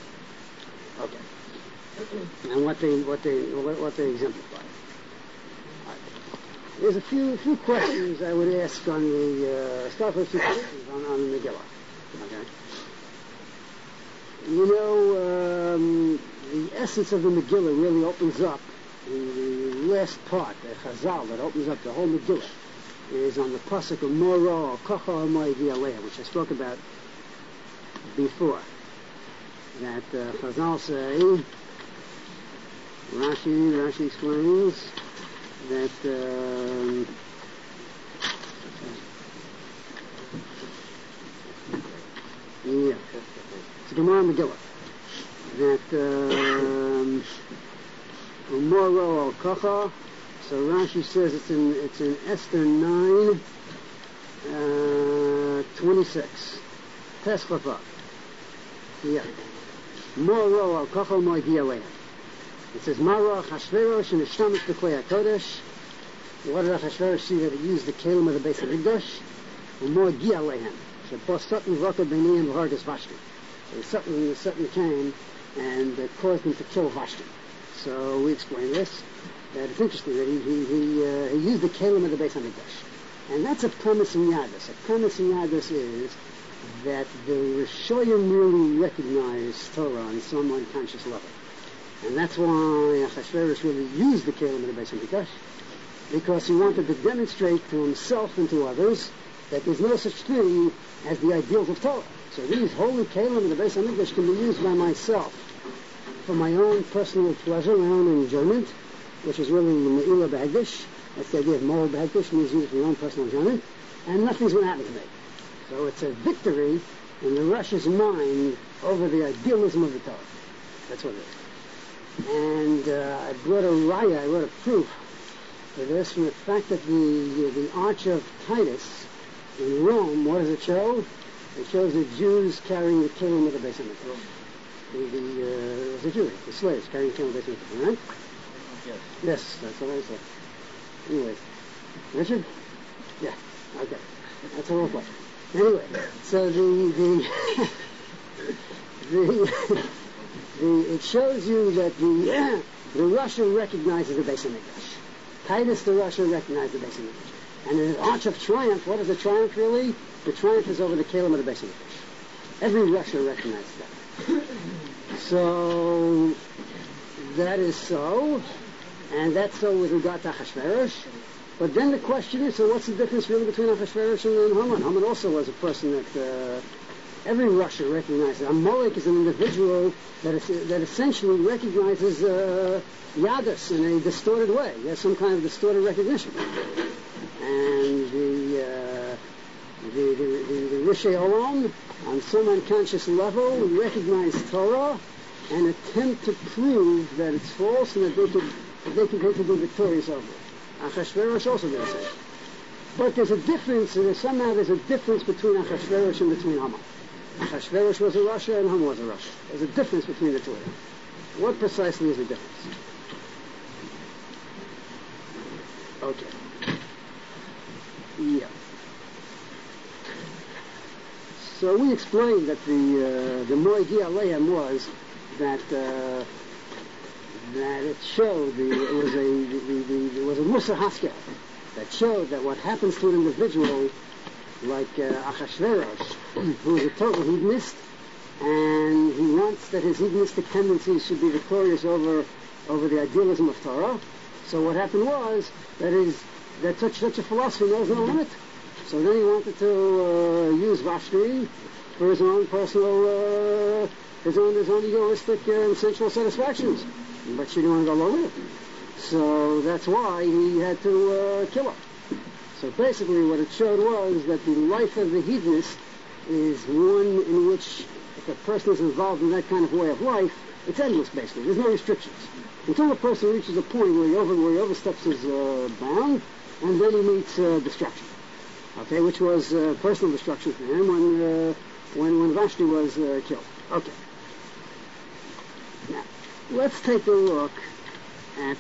Speaker 3: Okay. And what they exemplify. Right. There's a few questions I would ask on the start with a few questions on the Megillah. Okay. You know, the essence of the Megillah really opens up in the last part, the Chazal, that opens up the whole Megillah, is on the pasuk of Mora or Kocha Ha'moedi Aleha, which I spoke about before. That Chazal say, Rashi explains that it's Gemara Megillah. that Umoro al Kocha. So Rashi says it's in Esther 9, 26. Teschafa. Yeah. Moro al Kocha Mo'gialeim. It says Maro Achashverosh and Ishtamish B'Klei HaKodesh. What did Achashverosh see that he used the kelim of the Beis HaMikdash? Mo'gialeim. So Satan Raka B'nei V'Hargas Vashti. So Satan came and caused him to kill Vashti. So we explain this. That it's interesting that he used the kelim of the Beis HaMikdash. And that's a premise in Yadus. A premise in Yadus is that the Rishoyim really recognize Torah on some unconscious level. And that's why Achashverosh really used the kelim of the Beis HaMikdash, because he wanted to demonstrate to himself and to others that there's no such thing as the ideals of Torah. So these holy kelim of the Beis HaMikdash can be used by myself for my own personal pleasure, my own enjoyment, which is really Me'ila B'Hagdish. That's the idea of moral B'Hagdish, means use it for your own personal enjoyment, and nothing's going to happen to me. So it's a victory in the Russia's mind over the idealism of the Torah. That's what it is. And I brought a raya, I wrote a proof for this from the fact that the Arch of Titus in Rome, what does it show? It shows the Jews carrying the kelim of the Beis HaMikdash. The Jews, the slaves carrying the kelim of the Beis HaMikdash, right?
Speaker 2: Yes.
Speaker 3: Yes, that's what I said. Anyway, Richard? Yeah, okay. That's a real question. Anyway, so it shows you that the Russia recognizes the Beis HaMikdash. Titus, the Russia recognized the Beis HaMikdash. And in the Arch of Triumph, what is the triumph really? The triumph is over the kelim of the Beis HaMikdash. Every Russia recognizes that. So that is so, and that's so with regard to Achashverosh. But then the question is, so what's the difference really between Achashverosh and Haman? Haman also was a person that every Russia recognizes. Amalek is an individual that essentially recognizes Yadus in a distorted way. He has some kind of distorted recognition. And the Rishei Olam, on some unconscious level, recognize Torah and attempt to prove that it's false and that they could be victorious over it. Achashverosh also did the same. But there's a difference, somehow there's a difference between Achashverosh and between Haman. Achashverosh was a Russia and Haman was a Russia. There's a difference between the two of them. What precisely is the difference? Okay. Yeah. So we explained that the Mo'egi Aleim was that it showed it was a Musa Haskel that showed that what happens to an individual like Achashverosh, who is a total hedonist, and he wants that his hedonistic tendencies should be victorious over the idealism of Torah. So what happened was that such a philosophy knows no limit. So then he wanted to use Vashti for his own personal, his own egoistic and sensual satisfactions. But she didn't want to go along with it. So that's why he had to kill her. So basically what it showed was that the life of the hedonist is one in which if a person is involved in that kind of way of life, it's endless basically. There's no restrictions. Until a person reaches a point where he oversteps his bound, and then he meets destruction. Okay, which was personal destruction for him when Vashti was killed. Okay. Now, let's take a look at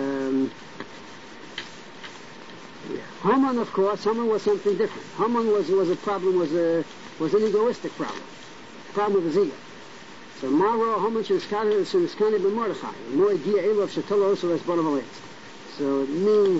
Speaker 3: Haman. Of course, Haman was something different. Haman was an egoistic problem of his ego. So Maro Haman Shemskani b'Mordechai, Mo'egi Elov Shetolo also as Bonav. So it means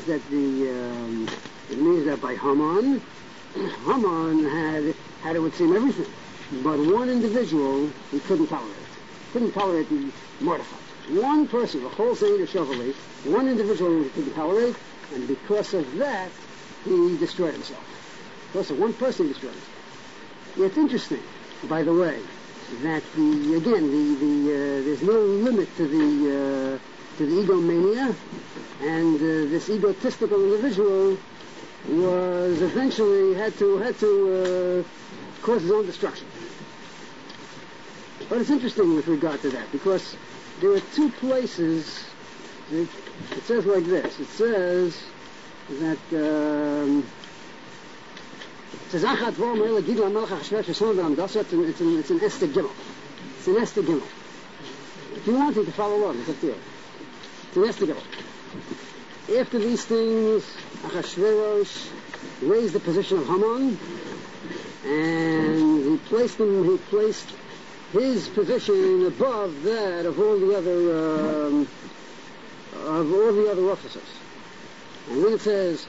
Speaker 3: that by Haman had it would seem everything, but one individual he couldn't tolerate the Mordechai. One person, the whole Zayin of Shovalei, one individual he couldn't tolerate, and because of that he destroyed himself. Because of one person he destroyed himself. Yeah, it's interesting, by the way, that there's no limit to the egomania, and this egotistical individual was eventually had to cause his own destruction. But it's interesting with regard to that, because there are two places, it says like this, it says that, it says, Achat Vor Me'ele Gidla Melech HaChashverosh V'Somon B'Amdasa, it's an Esther Gimel. It's an Esther Gimel. If you want, you can follow along, it's up to you. It's an Esther Gimel. After these things, Achashverosh raised the position of Haman, and he placed his position above that of all the other officers. And then it says,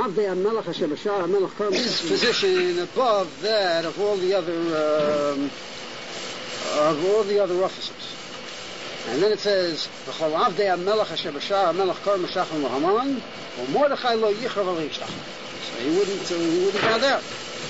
Speaker 3: his position above that of all the other officers. And then it says, so he wouldn't bow down.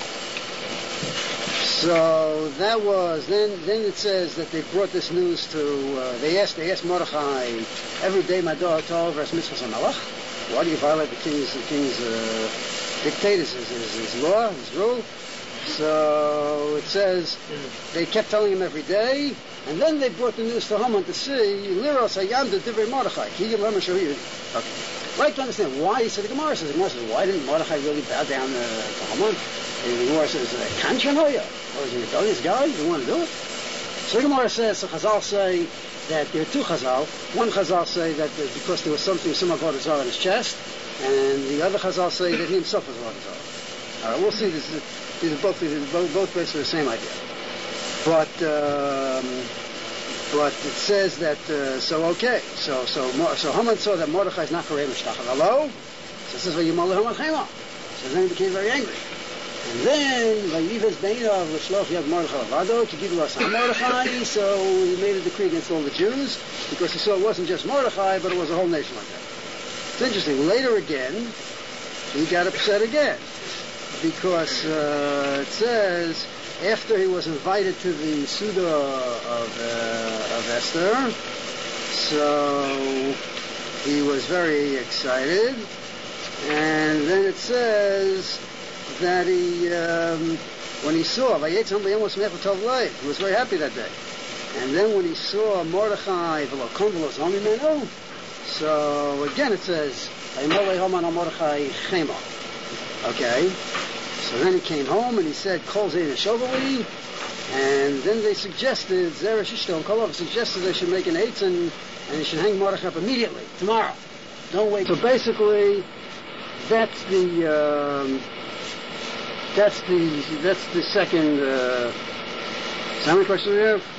Speaker 3: So that was, then it says that they brought this news to, they asked Mordechai, every day my daughter told over as mitzvahs HaMelech. Why do you violate the king's dictators, his law, his rule? So it says they kept telling him every day, and then they brought the news to Haman to see Liros Hayam the Divrei Mordechai. Okay. Right to understand why he said the Gemara says, why didn't Mordechai really bow down to Haman? And the Gemara says, Kanchanoya, or is he a rebellious guy? You want to do it? So the Gemara says, so Chazal say that there are two Chazal. One Chazal say that because there was some Avodah Zarah in his chest, and the other Chazal say that he himself was Avodah Zarah. All right, we'll see. These are both basically the same idea. But it says that so Haman saw that Mordechai is not Karei Mishtachar. Hello? So it says Vayimal Haman Chema. So then he became very angry. And then Vayives Beinav L'Shloch Yad Mordechai Lavado to give us Mordechai. So he made a decree against all the Jews because he saw it wasn't just Mordechai, but it was a whole nation like that. It's interesting. Later again, he got upset again because it says after he was invited to the Suda of Esther, so he was very excited, and then it says that he, when he saw, he was very happy that day. And then when he saw Mordechai, so again it says, okay, so then he came home and he said, Kol Zein Shovali, and then they suggested, Zeresh Ishto and Kolov suggested they should make an eitz and he should hang Mordechai up immediately, tomorrow. Don't wait. So basically, that's the second, how many questions do we have?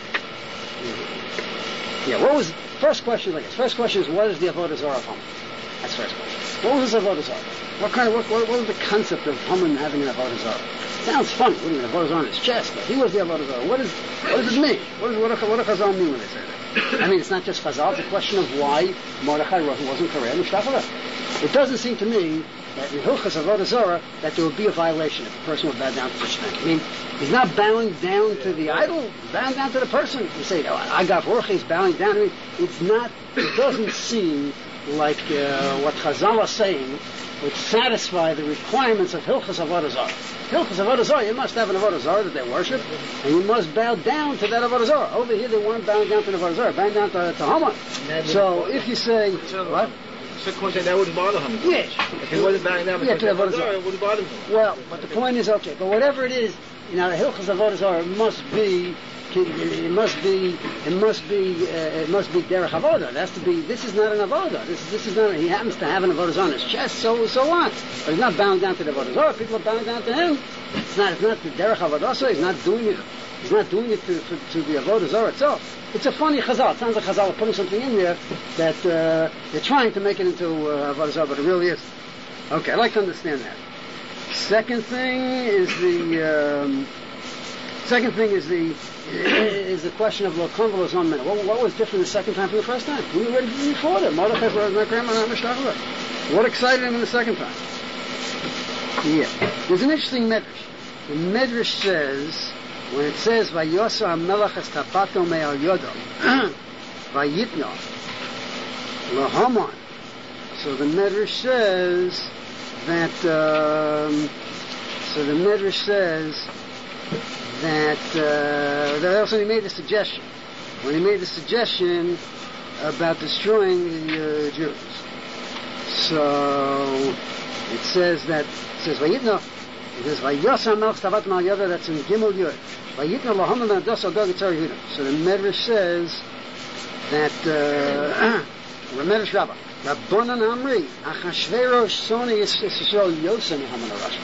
Speaker 3: Yeah, what was, first question like this. First question is, what is the Avodah Zarah of Haman? That's the first question. What was his Avodah Zarah? What was the concept of Haman having an Avodah Zarah? Sounds funny. What do you mean, Avodah Zarah on his chest? But he was the Avodah Zarah. What does it mean? What do Chazal mean when they say that? I mean, it's not just Chazal. It's a question of why Mordechai wasn't Karei Mishtachar. It doesn't seem to me that in Hilchas Avodah Zarah that there would be a violation if a person would bow down to such a thing. I mean, he's not bowing down to the idol, he's bowing down to the person. You say, I got Orche, he's bowing down to me. It doesn't seem like what Chazal is saying would satisfy the requirements of Hilchas Avodah Zarah. Hilchas Avodah Zarah, you must have an Avodah Zarah that they worship, and you must bow down to that Avodah Zarah. Over here, they weren't bowing down to the Avodah Zarah, bowing down to Haman. So if you say, what?
Speaker 2: So that wouldn't bother him.
Speaker 3: Yeah.
Speaker 2: If he wasn't bowing down to the Avodah Zarah, it wouldn't bother him.
Speaker 3: Well, but the point is, okay, but whatever it is, the Hilchas Avodah Zarah must be derech avodah. It has to be. This is not an avodah. This is not. He happens to have an avodah zarah on his chest. So what? But he's not bowing down to the avodah zarah. People are bowing down to him. It's not the derech avodah. So he's not doing it. He's not doing it to the avodah zarah itself. It's a funny chazal. It sounds like chazal are putting something in there that they're trying to make it into avodah zarah, but it really isn't. Okay, I'd like to understand that. Second thing is the question of Lokon V'Lozon Mena. What was different the second time from the first time? We already did before that. Mordechai was not grandma, not Mishtachar. What excited him in the second time? Yeah. There's an interesting medrash. The medrash says, when it says, Vayosa HaMelech es tapato me'al yodo, Vayitno, Lahaman. So the medrash says that also he made a suggestion. When he made the suggestion about destroying the Jews. So it says Vayitna, it says Vayosam Melch Tavat Mal Yoda, that's in Gimel Yud. Vayitna Lahaman Ados Agog Yitzhar Yehuda. So the Medrash says that the Medrash Rabbah, Rabbanan Amri, Achashverosh Soni Yisrael Yosem Haman Arash.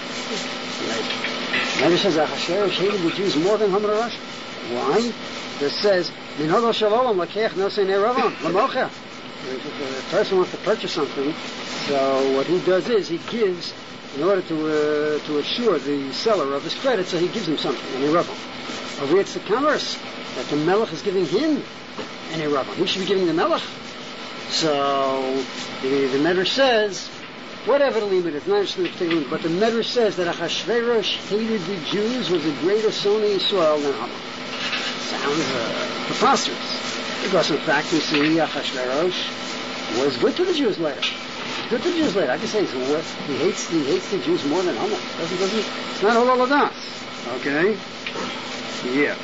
Speaker 3: Medrash says Achashverosh hated the Jews more than Haman Arash. Why? It says, Min Hodol Shalom Lakech Nosei Neravam Lamocha. The person wants to purchase something, so what he does is he gives, in order to assure the seller of his credit, so he gives him something, an Eravam. Over it's the converse, that the Melech is giving him an Eravam. He should be giving the Melech. So the Medrash says, whatever the limit is, not interested in the particular, but the Medrash says that Achashverosh hated the Jews was a greater son of Yisrael than Haman. Sounds preposterous. Because in fact we see Achashverosh was good to the Jews later. Good to the Jews later. I can say he hates the Jews more than Haman. It's not all of us. Okay? Yeah.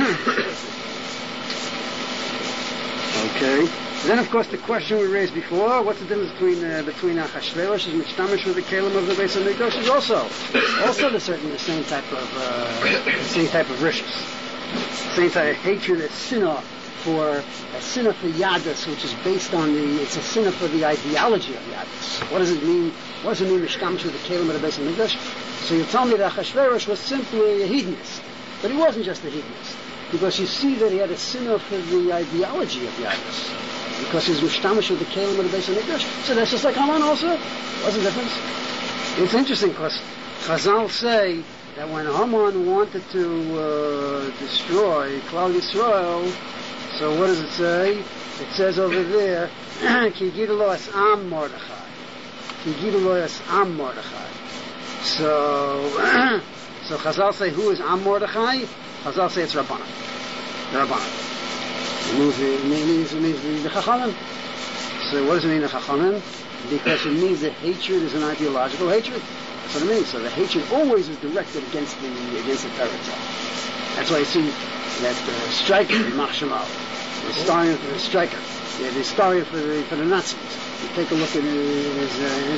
Speaker 3: Okay. Then of course the question we raised before, what's the difference between Achashverosh and Mishtamish with the Kalim of the Beis HaMikdash is also the same type of rishus. Same type of hatred, a sinner for Yadus, which is based on it's a sinner for the ideology of Yadus. What does it mean? What does it mean Mishkamish with the Kalim of the Beis HaMikdash? So you tell me that Achashverosh was simply a hedonist, but he wasn't just a hedonist, because you see that he had a sinner for the ideology of Yadus, because he's Mishkamish with the Kalim of the Beis HaMikdash. So that's just like Haman also. What's the difference? It's interesting because Chazal say that when Haman wanted to destroy Klal Yisrael, so what does it say? It says over there, Ki Gidu es Am Mordechai. Ki Gidu es Am Mordechai. So Chazal say, who is Am Mordechai? Chazal say it's Rabbanan. The Rabbanan. It means the Chachamim. So what does it mean, the Chachamim? Because it means that hatred is an ideological hatred. That's what it means. So the hatred always is directed against the Torah itself. That's why you see that striker, Yimach Shemal, the historian for the striker, the historian for the Nazis. You take a look at his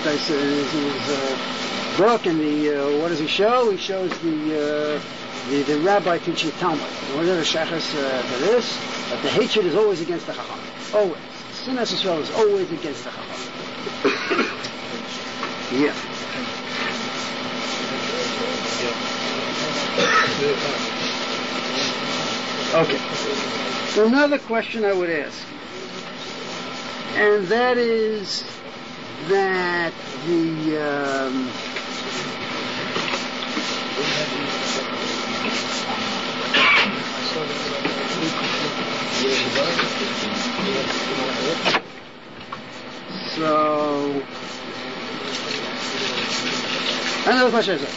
Speaker 3: book, and what does he show? He shows the rabbi teaching Talmud. Whatever shachas to this, but the hatred is always against the Chacham. Always. Sinas Yisrael is always against the Chacham. Yeah. Okay. So another question I would ask, and that is that so another question is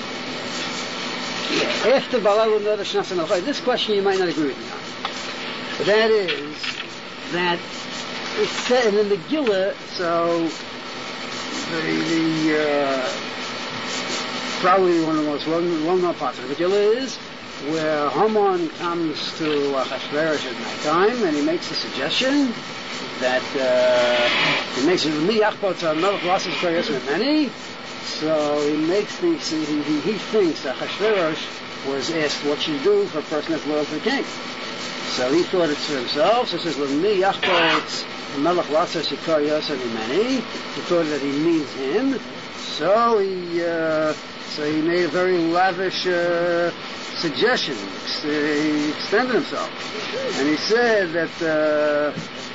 Speaker 3: after Balal this question you might not agree with me on. But that is that it's said in the Megillah, so the probably one of the most well-known parts of the Megillah is where Haman comes to Achashverosh at night time, and he makes a suggestion that he makes it many. So he makes he thinks that Achashverosh was asked what should he do for a person that's loyal to the king. So he thought it's for himself. So it says, "L'mi yachbotz melech lasser shikar yosef imeni." He thought that he means him. So he made a very lavish suggestion. He extended himself, and he said that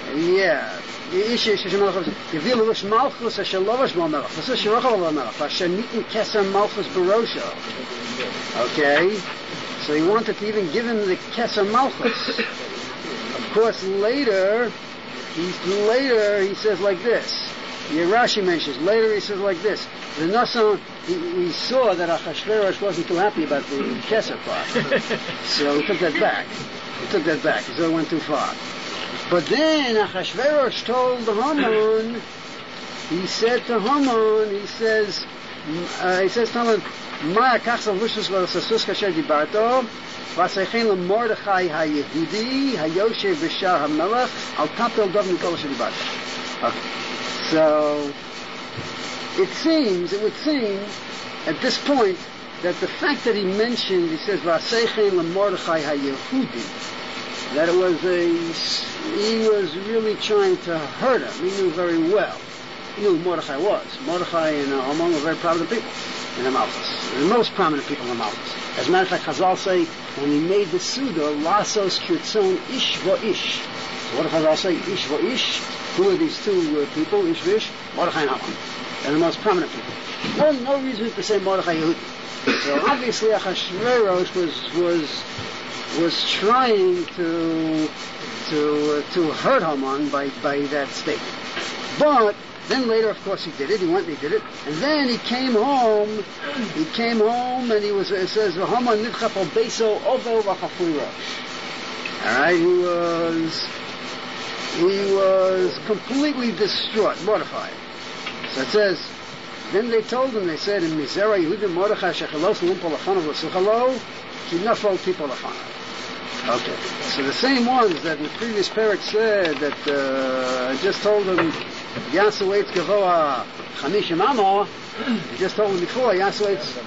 Speaker 3: Okay, so he wanted to even give him the Keser Malchus. Of course, later he says like this. Rashi mentions later he says like this. The Nasan, he saw that Achashverosh wasn't too happy about the Keser part, so he took that back. He said it went too far. But then Achashverosh told Haman, he said to Haman, he says, he says, Talmud, Maya kachsa vushus v'sasus kasher dibarto, v'aseichen l'mordechai ha-Yehudi, ha-Yoshev b'shar ha-melech, al tapel dov mikol asher dibarto. Okay. So, it would seem, at this point, that the fact that he mentioned, he says, v'aseichen l'mordechai ha-Yehudi, that it was he was really trying to hurt him. He knew very well. He knew who Mordechai was. Mordechai and Haman were very prominent people in the Malchus. The most prominent people in the Malchus. As a matter of fact, Chazal say, when he made the Suda, Lasos Kirtzon Ish V'ish. So what did Chazal say? Ish V'ish. Who are these two people? Ish V'ish. Mordechai and Haman. They're the most prominent people. No reason to say Mordechai Yehudi. So obviously Achashverosh was trying to hurt Haman by that statement. But then later, of course, he did it. He went and he did it. And then he came home and he was, it says, Haman nidchap al beso ovo v'chafui rosh. Alright, he was completely distraught, mortified. So it says, then they told him, they said, in Mizera Yehudim Mordechai shechelos l'umpol l'chanav l'suchalo, ki nafal people l'chanav. Okay, so the same ones that in the previous parak said that I just told them Yasu Eitz Gavoa Chamishim Amo. I just told them before Yasu Eitz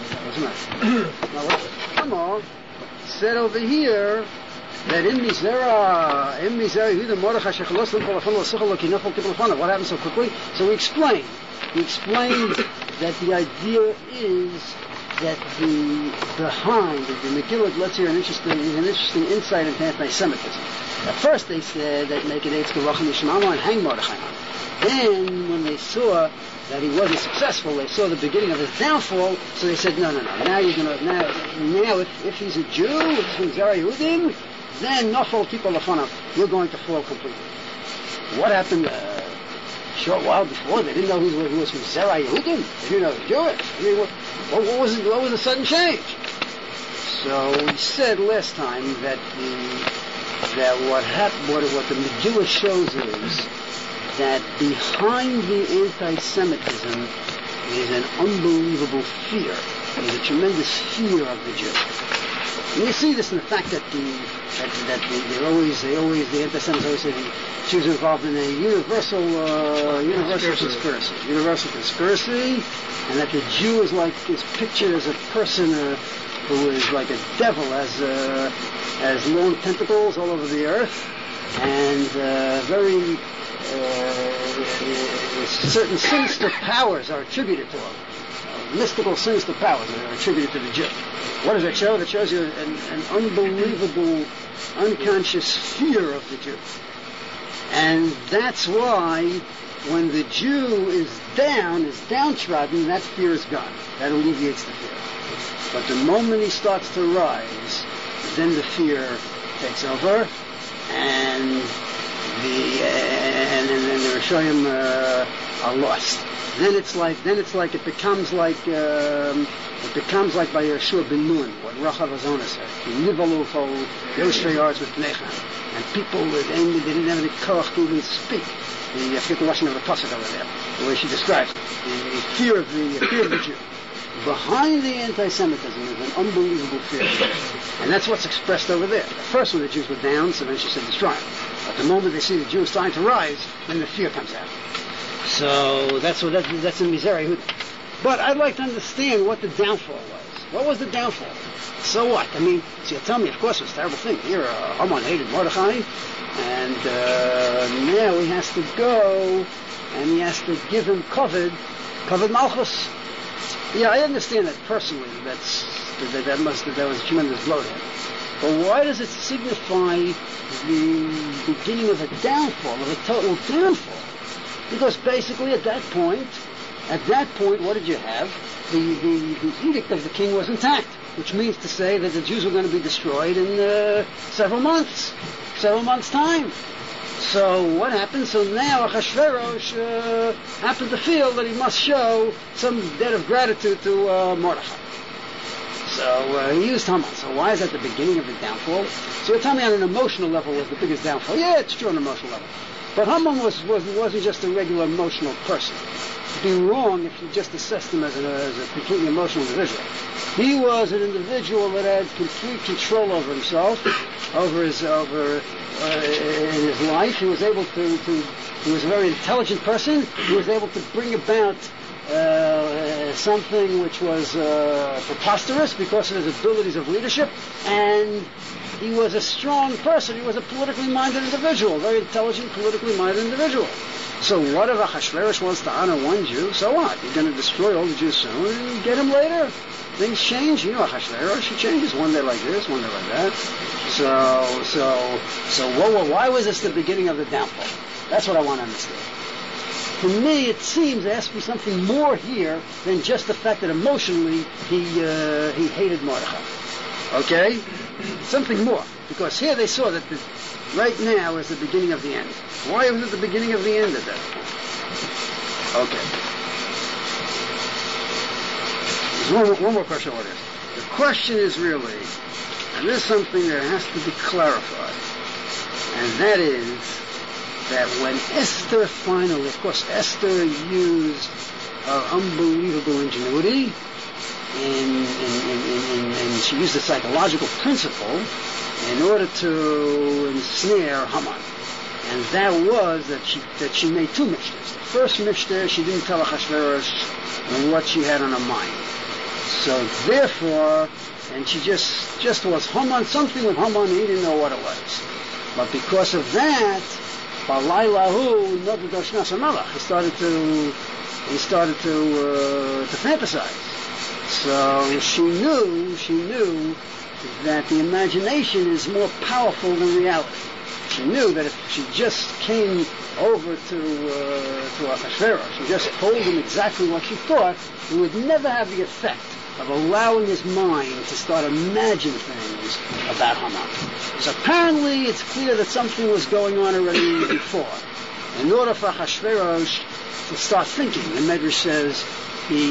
Speaker 3: Amo said over here that in Mizera Yehuda Mordechai Shechalos L'Kol Lachon L'Suchal L'Kinafol Kibul L'Chanav. What happened so quickly? So we explained that the idea is that behind the Megillah lets here an interesting insight into anti-Semitism. At first they said that make it Eitz Gavachim Yishmama and hang Mordechai on. Then when they saw that he wasn't successful, they saw the beginning of his downfall, so they said, no, now you're gonna, now if he's a Jew, if he's from Zera Yehudim, then Nafal People Lachanav, you're going to fall completely. What happened a short while before? They didn't know who was from Zera Yehudim. They didn't know he was Jewish. I mean, what was the sudden change? So we said last time that what the Megillah shows is that behind the anti-Semitism is an unbelievable fear. There's a tremendous fear of the Jew. And you see this in the fact that the anti-Semites always say the Jews are involved in a universal conspiracy, and that the Jew is pictured as a person who is like a devil, has long tentacles all over the earth, and certain sinister powers are attributed to him. Mystical sinister powers are attributed to the Jew. What does that show? That shows you an unbelievable, unconscious fear of the Jew. And that's why when the Jew is downtrodden, that fear is gone. That alleviates the fear. But the moment he starts to rise, then the fear takes over, and then the Rishonim are lost. Then it becomes like by Yeshua ben Nun, what Rachav Azona said. Nivalu for Yoshua yards with Nechan. And people, they didn't have any koach to even speak. I forget the Lashon of the pasuk over there, the way she describes it. The fear of the Jew. Behind the anti-Semitism is an unbelievable fear. And that's what's expressed over there. At first when the Jews were down, so then she said destroy them. But the moment they see the Jews starting to rise, then the fear comes out. So that's in Mizera Yehudim. But I'd like to understand what the downfall was. What was the downfall? So what? I mean, so you tell me, of course, it was a terrible thing. Here, Haman hated Mordechai, and now he has to go, and he has to give him covered Malchus. Yeah, I understand that personally. That was a tremendous blow to him. But why does it signify the beginning of a downfall, of a total downfall? Because basically at that point, what did you have? The edict of the king was intact, which means to say that the Jews were going to be destroyed in several months' time. So what happened? So now Achashverosh happened to feel that he must show some debt of gratitude to Mordechai. So he used Haman. So why is that the beginning of the downfall? So you tell me on an emotional level was the biggest downfall. Yeah, it's true on an emotional level. But Haman wasn't just a regular emotional person. be wrong if you just assessed him as a completely emotional individual. He was an individual that had complete control over himself, in his life. He was able he was a very intelligent person. He was able to bring about something which was preposterous because of his abilities of leadership, and he was a strong person. He was a politically minded individual, very intelligent, politically minded individual. So what if Achashverosh wants to honor one Jew? So what? You're going to destroy all the Jews soon and get him later. Things change. You know Achashverosh, he changes one day like this, one day like that. Why was this the beginning of the downfall? That's what I want to understand. To me, it seems there has to be something more here than just the fact that emotionally he hated Mordechai. Okay? Something more. Because here they saw that right now is the beginning of the end. Why was it the beginning of the end at that point? Okay. There's one more question about this. The question is really, and this is something that has to be clarified, and that is that when Esther finally, of course, Esther used her unbelievable ingenuity, and she used a psychological principle in order to ensnare Haman. And that was that she made two mishnahs. The first mishnah, she didn't tell Achashverosh what she had on her mind. So therefore, and she just was Haman, something with Haman, he didn't know what it was. But because of that, Balaylahu Nodadashnas Amalach, he started to fantasize. So she knew that the imagination is more powerful than reality. She knew that if she just came over to Achashverosh, she just told him exactly what she thought, it would never have the effect of allowing his mind to start imagining things about Haman. So apparently it's clear that something was going on already before. In order for Achashverosh to start thinking, the Medrash says he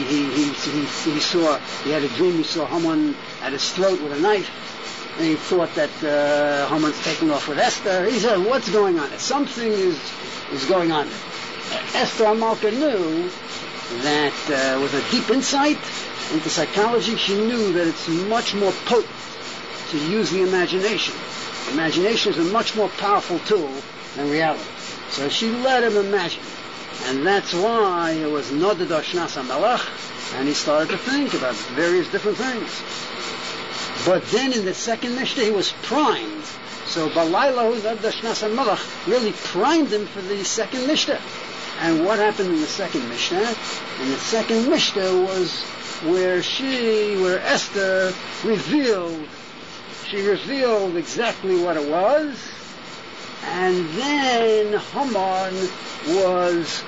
Speaker 3: had a dream, he saw Haman at his throat with a knife, and he thought that Haman's taking off with Esther. He said, what's going on? Something is going on there. Esther HaMalka knew that with a deep insight into psychology, she knew that it's much more potent to use the imagination. Imagination is a much more powerful tool than reality. So she let him imagine. And that's why it was Nodad Ashnas HaMelech, and he started to think about various different things. But then in the second Mishnah, he was primed. So Balaylahu Nodad Ashnas HaMelech really primed him for the second Mishnah. And what happened in the second Mishnah? In the second Mishnah was where Esther revealed exactly what it was, and then Haman was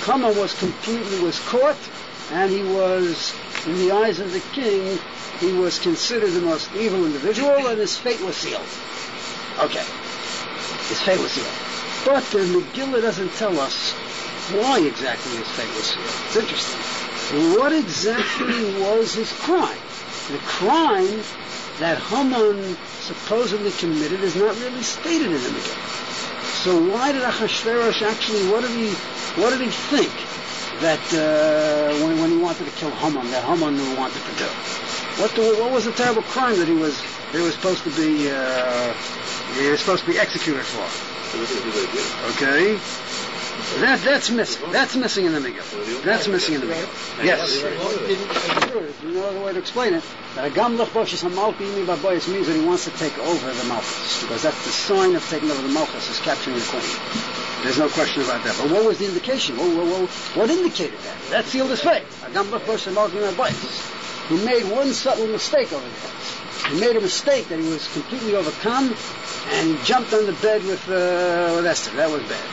Speaker 3: caught, and he was, in the eyes of the king, he was considered the most evil individual, and his fate was sealed. Okay, his fate was sealed. But the Megillah doesn't tell us why exactly his fate was sealed. It's interesting. What exactly was his crime? The crime that Haman supposedly committed is not really stated in the Megillah. So why did Achashverosh actually, what did he think that when he wanted to kill Haman, that Haman wanted to do? What was the terrible crime that he was supposed to be executed for? Okay. That's missing. That's missing in the Megillah. That's missing in the Megillah. Yes. You know the way to explain it. Gam Lachboshes HaMalki Yimi Baboyes means that he wants to take over the Malchus, because that's the sign of taking over the Malchus, is capturing the queen. There's no question about that. But what was the indication? What indicated that? That sealed his fate. Gam Lachboshes HaMalki Yimi Baboyes. He made one subtle mistake over there. He made a mistake that he was completely overcome, and he jumped on the bed with Esther. That was bad.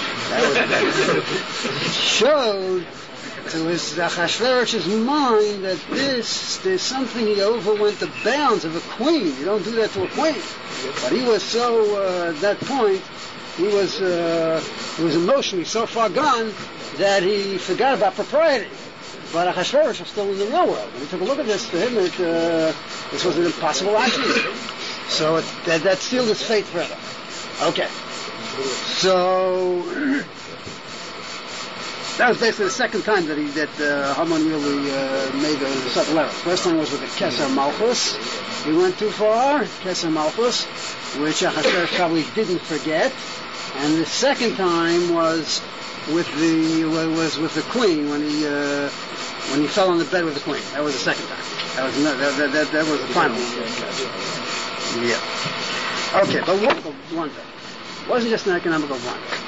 Speaker 3: It showed to his Achashverosh's mind that there's something, he overwent the bounds of a queen. You don't do that to a queen. But he was so, at that point, he was emotionally so far gone that he forgot about propriety. But Achashverosh was still in the real world. When he took a look at this, for him, this was an impossible action. So that sealed his fate forever. Okay. So That was basically the second time that Haman really made a subtle error. First time was with the Keser Malchus. He went too far, Keser Malchus, which Achashverosh probably didn't forget. And the second time was with the queen when he fell on the bed with the queen. That was the second time. That was the final one. Yeah. Okay, but one thing. It wasn't just an economical blunder.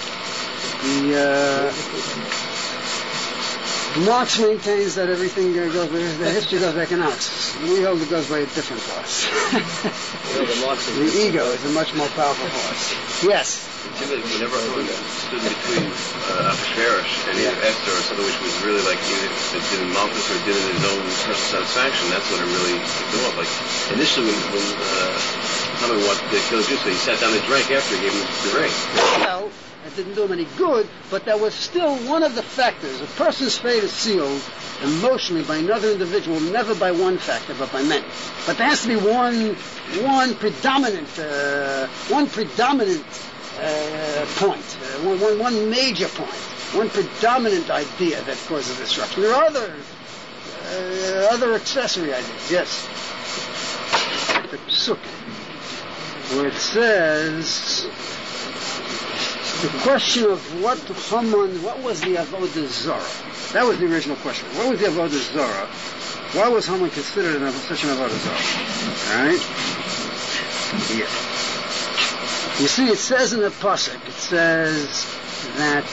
Speaker 3: Marx maintains that everything goes, the history goes by economics. We hold it goes by a different force. The ego is a much more powerful force. Yes.
Speaker 4: You never stood between Achashverosh and Esther or something which was really like either did in Malchus or did in his own personal satisfaction. That's what it really kicked him off. Like initially when Haman wanted to kill Jews, he sat down and drank after he gave him the ring.
Speaker 3: Well, it didn't do him any good, but that was still one of the factors. A person's fate is sealed emotionally by another individual, never by one factor, but by many. But there has to be one predominant point, one major point, one predominant idea that causes destruction. There are other accessory ideas, yes. The Psuk, where it says the question of what was the Avodah Zarah? That was the original question. What was the Avodah Zarah? Why was Haman considered such an Avodah Zarah? All right? Yeah. You see, it says in the Pasuk, it says that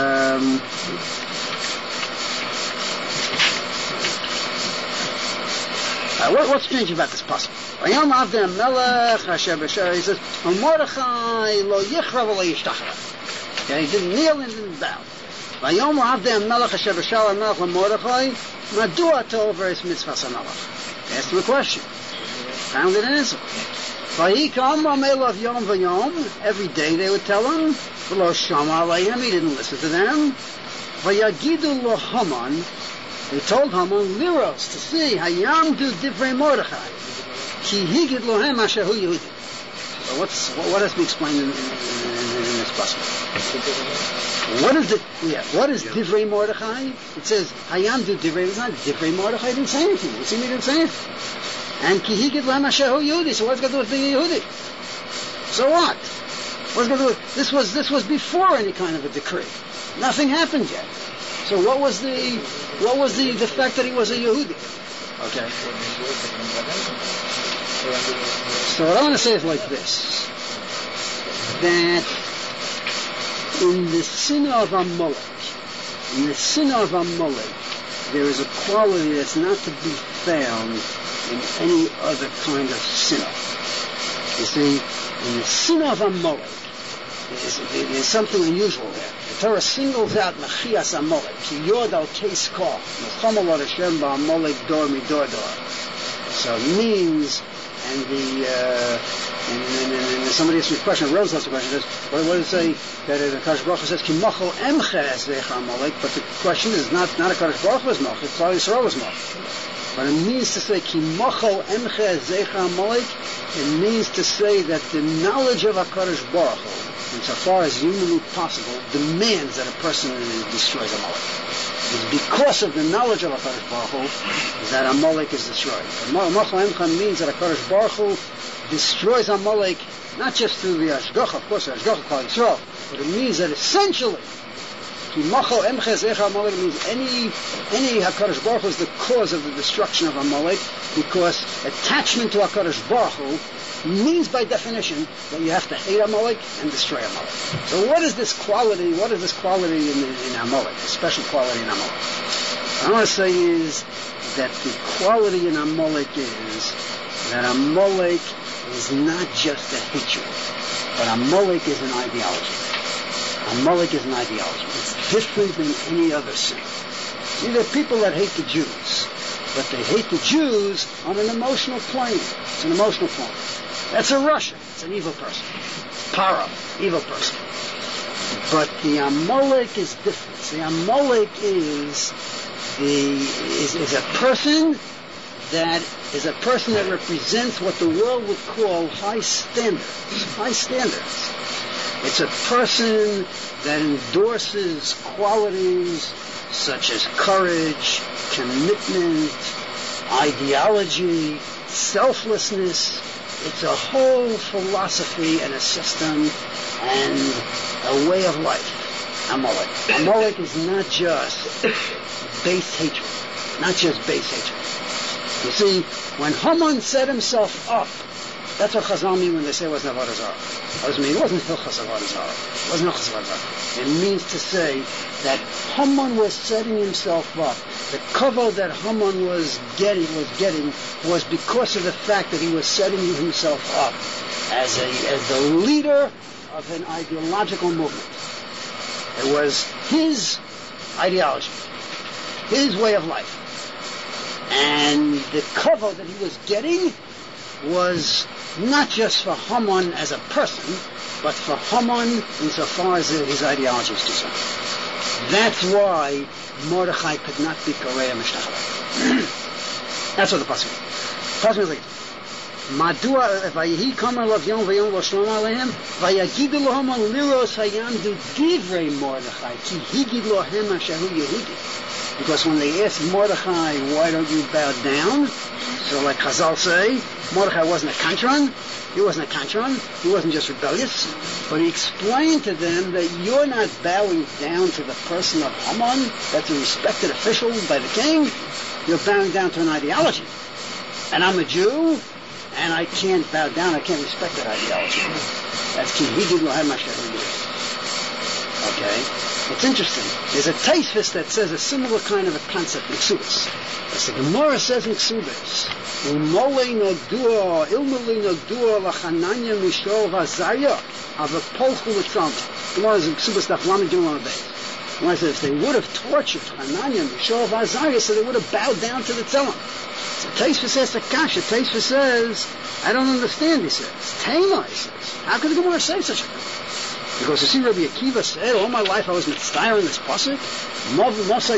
Speaker 3: what's strange about this Pasuk? Vayom Avdei Melech Asher B'Shara, he says, Mordechai lo yichra v'lo yishtachra. Okay, he didn't kneel and didn't bow. Vayom Avdei Melech Asher B'Shara Melech Mordechai, Madua tov v'es mitzvahs HaMelech. Asked him a question. Found an answer. Every day they would tell him, he didn't listen to them. They told Haman, Liros, to see, Hayam do divrei Mordechai. Ki higid lohem asher hu Yehudi. So what has to be explained in this passage? What is divrei Mordechai? It says, Hayam do divrei, it's not divrei Mordechai, he didn't say anything. You see, he didn't say anything. And ki higid lohem asher hu Yehudi. So what's got to do with being Yehudi? So what? What's going to do with this was before any kind of a decree. Nothing happened yet. So what was the fact that he was a Yehudi? Okay. So what I want to say is like this: that in the sin of Amalek, there is a quality that's not to be found in any other kind of sin. You see, in the sin of Amalek, there's something unusual there. The Torah singles out Mechias Amalek, Ki Yod al Keis Koch, Mechom al Hashem ba'Amalek dor midor dor. So it means, and somebody asked me a question, Rose asked a question, what does it say, that the Kadosh Baruch Hu says, Ki Mochel Emche Ezrecha Amalek, but the question is not a Kadosh Baruch Hu's Mochel, it's Klal Yisrael's Mochel. But it means to say, Ki Mochel Emche Ezrecha Amalek, it means to say that the knowledge of HaKadosh Baruch Hu, insofar as humanly possible, demands that a person destroys Amalek. It's because of the knowledge of HaKadosh Baruch Hu that Amalek is destroyed. Mochel Emcha means that HaKadosh Baruch Hu destroys Amalek not just through the Ashgacha, of course, the Ashgacha Klal Yisrael, but it means that essentially, Ki Mochel Emcha Zecha Amalek means any HaKadosh Baruch Hu is the cause of the destruction of Amalek, because attachment to HaKadosh Baruch Hu means by definition that you have to hate Amalek and destroy Amalek. So what is this quality in Amalek, a special quality in Amalek? What I want to say is that the quality in Amalek is that Amalek is not just a hatred, but Amalek is an ideology. Amalek is an ideology. It's different than any other sin. See, there are people that hate the Jews, but they hate the Jews on an emotional plane. It's an emotional plane. That's a Russian. It's an evil person. Para, evil person. But the Amalek is different. The Amalek is a person that represents what the world would call high standards. High standards. It's a person that endorses qualities such as courage, commitment, ideology, selflessness. It's a whole philosophy and a system and a way of life. Amalek. Amalek is not just base hatred. Not just base hatred. You see, when Haman set himself up, that's what Chazal mean when they say it wasn't Avodah Zarah. It doesn't mean it wasn't Hilchos Avodah Zarah. It wasn't Hilchos Avodah Zarah. It means to say that Haman was setting himself up. The cover that Haman was getting was because of the fact that he was setting himself up as the leader of an ideological movement. It was his ideology, his way of life. And the cover that he was getting was not just for Haman as a person, but for Haman insofar as his ideology is concerned. That's why Mordechai could not be Korea Mishtachaleh. That's what the pasuk is. The pasuk is like, Madua vayehi kamer lav yom vayom v'shlom alehem vayagidu lohem liros hayamdu divrei Mordechai ki higid lohem asher hu Yehudi. Because when they asked Mordechai, why don't you bow down? So like Chazal say, Mordechai wasn't a kantron. He wasn't a kantron. He wasn't just rebellious. But he explained to them that you're not bowing down to the person of Haman, that's a respected official by the king. You're bowing down to an ideology. And I'm a Jew, and I can't bow down, I can't respect that ideology. That's Ki Higid Lohem Asher Hu Yehudi. Okay? It's interesting. There's a Taisvis that says a similar kind of a concept in Ksubis. As the Gemara says in Ksubis, Umolei Nodua, Ilmolei Nodua, Lachananya Mishor Vazaya, Avapolchu L'Tzalma. Gemara is in Ksubis, Daf Lamed Yom Lamed Beis. Gemara says if they would have tortured Hananya Mishor Vazaya, so they would have bowed down to the Tzelem. So Taisvis says to Kasha, Taisvis says, I don't understand, he says. Tema, he says. How could the Gemara say such a thing? Because you see, Rabbi Akiva said, all my life I was mitzvah in this pasuk. When can I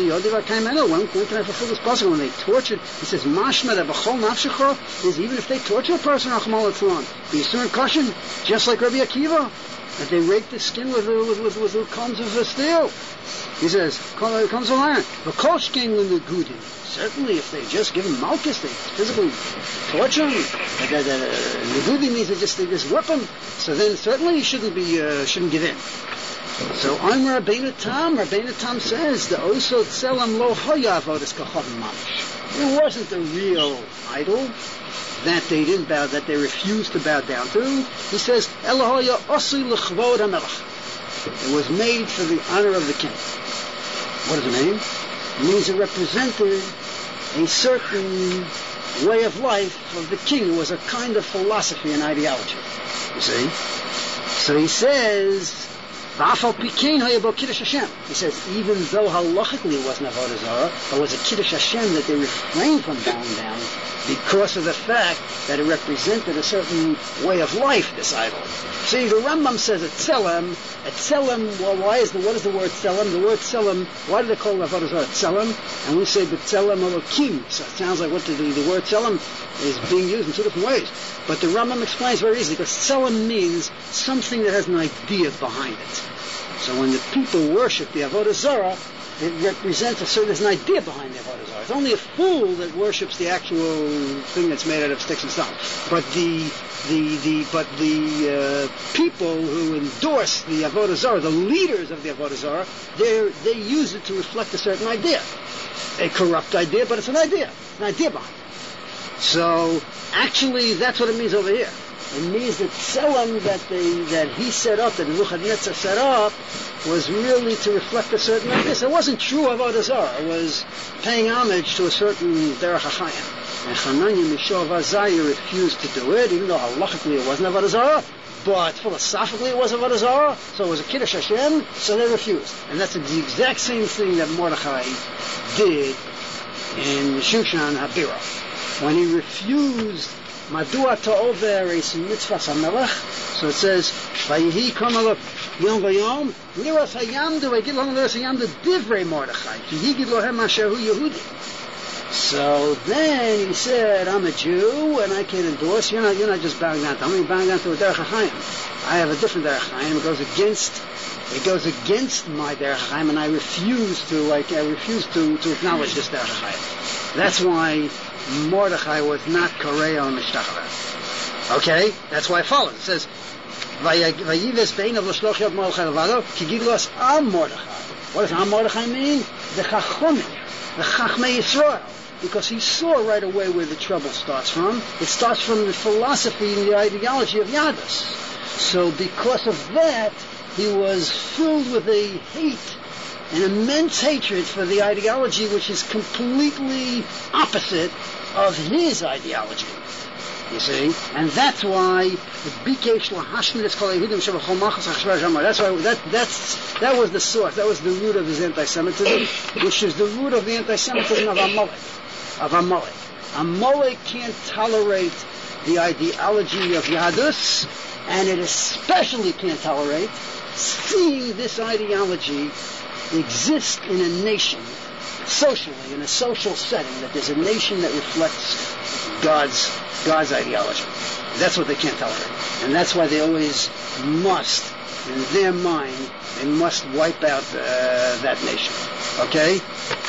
Speaker 3: fulfill this pasuk? When they tortured, he says, Mashma b'chol nafshecha is even if they torture a person, Rachmana litzlan, be a caution, just like Rabbi Akiva, that they rake the skin with the combs of steel. He says, comes of iron. V'kol shkein l'negudim. Certainly, if they just give him malchus, they physically torture him. Negudi means they just whip him. So then, certainly, he shouldn't give in. So, I'm Rabbeinu Tam says the Oso Tzelem Lo Hoya Avodas Kachavim Mamish. It wasn't the real idol that they didn't bow, that they refused to bow down to. He says, Elohoya Osu L'Chvod HaMelech. It was made for the honor of the king. What does it mean? It means it represented a certain way of life of the king. It was a kind of philosophy and ideology. You see? So he says, he says, even though halachically it wasn't Avodah Zarah, but it was a Kiddush Hashem that they refrained from bowing down because of the fact that it represented a certain way of life, this idol. See, the Rambam says a tzelem, well, what is the word tzelem? The word tzelem, why do they call it Avodah Zarah tzelem? And we say b'tzelem elokim. So it sounds like the word tzelem is being used in two different ways. But the Rambam explains very easily, because tzelem means something that has an idea behind it. So when the people worship the Avodah Zarah, it represents there's an idea behind the Avodah Zarah. It's only a fool that worships the actual thing that's made out of sticks and stones. But the people who endorse the Avodah Zarah, the leaders of the Avodah Zarah, they use it to reflect a certain idea. A corrupt idea, but it's an idea. It's an idea behind it. So, actually, that's what it means over here. It means that Tzelem that he set up, that Nebuchadnezzar set up, was really to reflect a certain idea. So it wasn't true Avodah Zarah. It was paying homage to a certain Derech HaChaim. And Hananya Mishor Vazaya refused to do it, even though halachically it wasn't Avodah Zarah, but philosophically it was Avodah Zarah, so it was a Kiddush Hashem, so they refused. And that's the exact same thing that Mordechai did in Shushan Habira. When he refused Madua ta'over es mitzvah hamelech, so it says, Vayehi kamalot yom vayom, liras hayamdu, vayigid lohem liras hayamdu divrei Mordechai, ki higid lohem asher hu Yehudi. So then he said, I'm a Jew and I can't endorse. You're not just bowing down to me. You're bowing down to a Derech HaChaim. I have a different Derech HaChaim. It goes against my Derech HaChaim, and I refuse to acknowledge this Derech HaChaim. That's why Mordechai was not Koreo Mishtachava. Okay? That's why it follows. It says, Vayives bein of l'shloch yod Mordechai levado, ki gidlos am Mordechai. What does am Mordechai mean? The Chachomim, the Chachmei Yisrael. Because he saw right away where the trouble starts from. It starts from the philosophy and the ideology of Yadus. So because of that, he was filled with a hate, an immense hatred for the ideology which is completely opposite of his ideology. You see? And that's why Bikesh Lahashmidas Kol Yehudim Shebachol Machas Achashverosh Amar. That's why that was the source, that was the root of his anti-Semitism, which is the root of the anti-Semitism of Amalek. Amalek can't tolerate the ideology of Yadus, and it especially can't tolerate seeing this ideology exist in a nation, socially, in a social setting, that there's a nation that reflects God's ideology. That's what they can't tolerate. And that's why they always must, in their mind, they must wipe out that nation. Okay?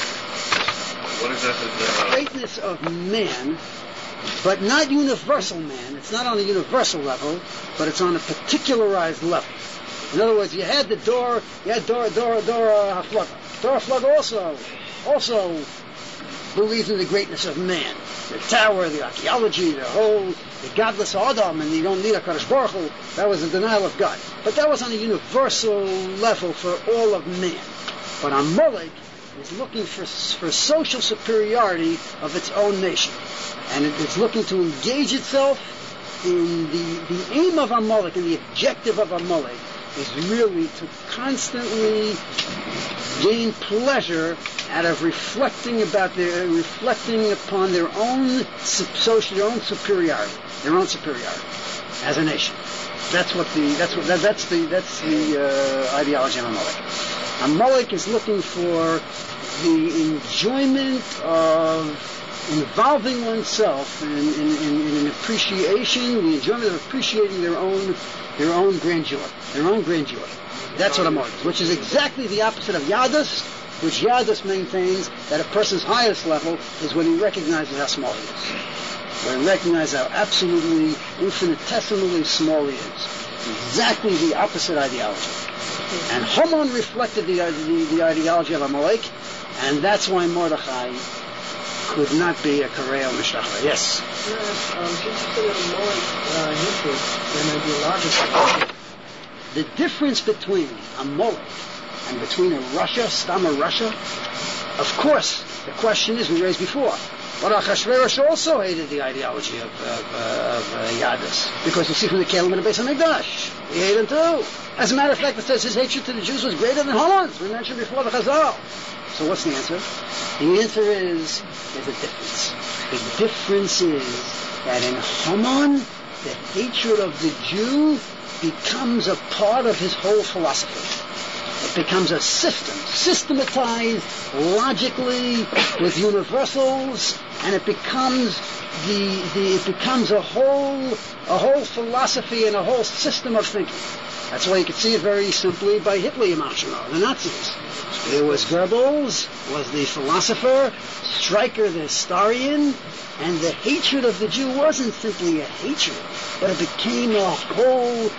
Speaker 4: What exactly is that?
Speaker 3: The greatness of man, but not universal man. It's not on a universal level, but it's on a particularized level. In other words, you had Dor HaFlaga. Dor HaFlaga also believed in the greatness of man. The tower, the archaeology, the godless Adam, and you don't need a Kadosh Baruch Hu. That was a denial of God. But that was on a universal level for all of man. But Amalek is looking for social superiority of its own nation. And it's looking to engage itself in the aim of Amalek and the objective of Amalek is really to constantly gain pleasure out of reflecting upon their own superiority as a nation. That's the ideology of Amalek. Amalek is looking for the enjoyment of involving oneself in an appreciation, the enjoyment of appreciating their own grandeur. That's what Amalek is, which is exactly the opposite of Yadus, which Yadus maintains that a person's highest level is when he recognizes how small he is. When he recognizes how absolutely, infinitesimally small he is. Exactly the opposite ideology. And Haman reflected the ideology of Amalek, and that's why Mordechai could not be a Koreo Mishtachva. Yes? The difference between Amalek and between a Russia, Stama Russia, of course, the question is we raised before. But Achashverosh also hated the ideology of Yadus, because you see from the Kelim and the Beis HaMikdash, he hated them too. As a matter of fact, it says his hatred to the Jews was greater than Haman's. We mentioned before the Chazal. So what's the answer? The answer is there's a difference. The difference is that in Haman, the hatred of the Jew becomes a part of his whole philosophy. It becomes a system, systematized logically with universals, and it becomes a whole philosophy and a whole system of thinking. That's why you can see it very simply by Hitler, the Nazis. There was Goebbels, was the philosopher, Stryker the historian, and the hatred of the Jew wasn't simply a hatred, but it became a whole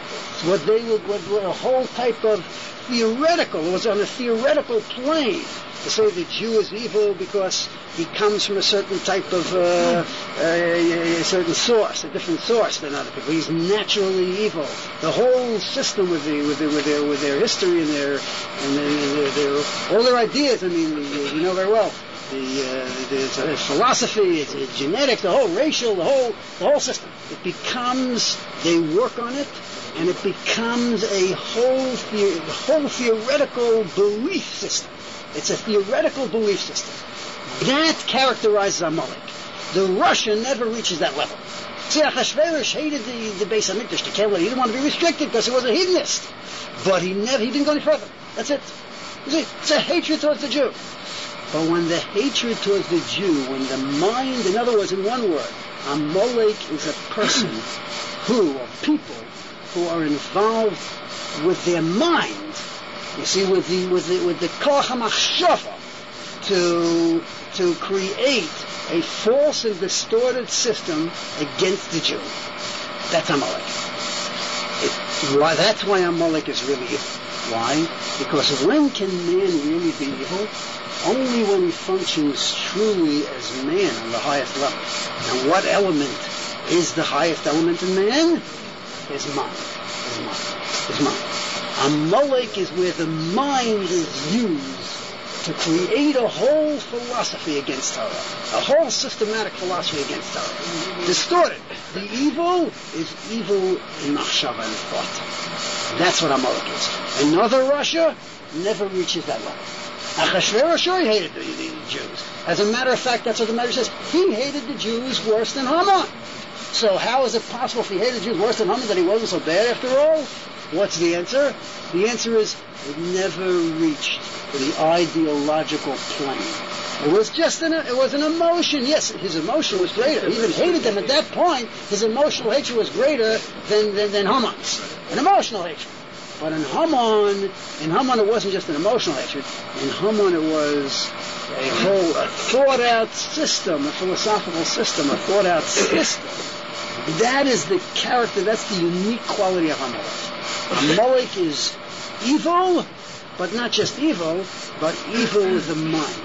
Speaker 3: type of theoretical. It was on a theoretical plane to say the Jew is evil because he comes from a certain type of a certain source, a different source than other people. He's naturally evil. The whole system with their history and their all their ideas. I mean, you know very well. The philosophy, it's genetics, the whole racial, the whole system. It becomes, they work on it, and it becomes a whole theoretical belief system. It's a theoretical belief system. That characterizes Amalek. The Russian never reaches that level. See, Achashverosh hated the Beis HaMikdash, the Kelim. He didn't want to be restricted because he was a hedonist. But he didn't go any further. That's it. You see, it's a hatred towards the Jew. But when the hatred towards the Jew, when the mind, in other words, in one word, Amalek is a person or people who are involved with their mind. You see, with the koach hamachshava to create a false and distorted system against the Jew. That's Amalek. That's why Amalek is really evil. Why? Because when can man really be evil? Only when he functions truly as man on the highest level. And what element is the highest element in man? His mind. His mind. Amalek is where the mind is used to create a whole philosophy against Torah, a whole systematic philosophy against Torah. Distorted. The evil is evil in machshava and thought. That's what Amalek is. Another Russia never reaches that level. Achashverosh sure hated the Jews. As a matter of fact, that's what the Medrash says. He hated the Jews worse than Haman. So how is it possible if he hated the Jews worse than Haman that he wasn't so bad after all? What's the answer? The answer is it never reached the ideological plane. It was just an emotion. Yes, his emotion was greater. He even hated them at that point. His emotional hatred was greater than Haman's. An emotional hatred. But in Haman it wasn't just an emotional hatred. In Haman it was a thought-out system, a philosophical system, a thought-out system. That is the character, that's the unique quality of Amalek. Amalek is evil, but not just evil, but evil with the mind.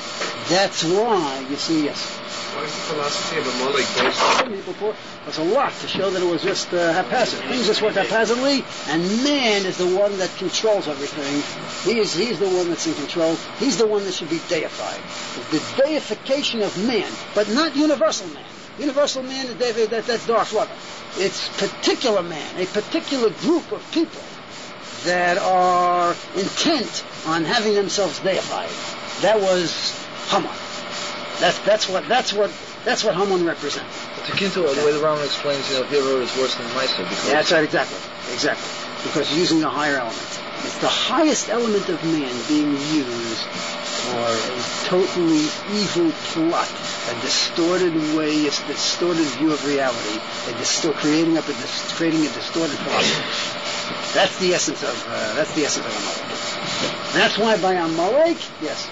Speaker 3: That's why, you see, yes.
Speaker 2: What is the philosophy of Amalek based on?
Speaker 3: There's a lot to show that it was just haphazard. Things just worked haphazardly, and man is the one that controls everything. He's the one that's in control. He's the one that should be deified. The deification of man, but not universal man. Universal man, that's Darth Vader. It's particular man, a particular group of people that are intent on having themselves deified. That was Haman. That's what Haman represents.
Speaker 2: It's akin to the way the Rambam explains, hero is worse than Meister.
Speaker 3: Yeah, that's right, exactly. Because using a higher element. It's the highest element of man being used for a totally evil plot, a distorted way, a distorted view of reality, creating a distorted philosophy. That's the essence of Amalek. That's why by Amalek, yes.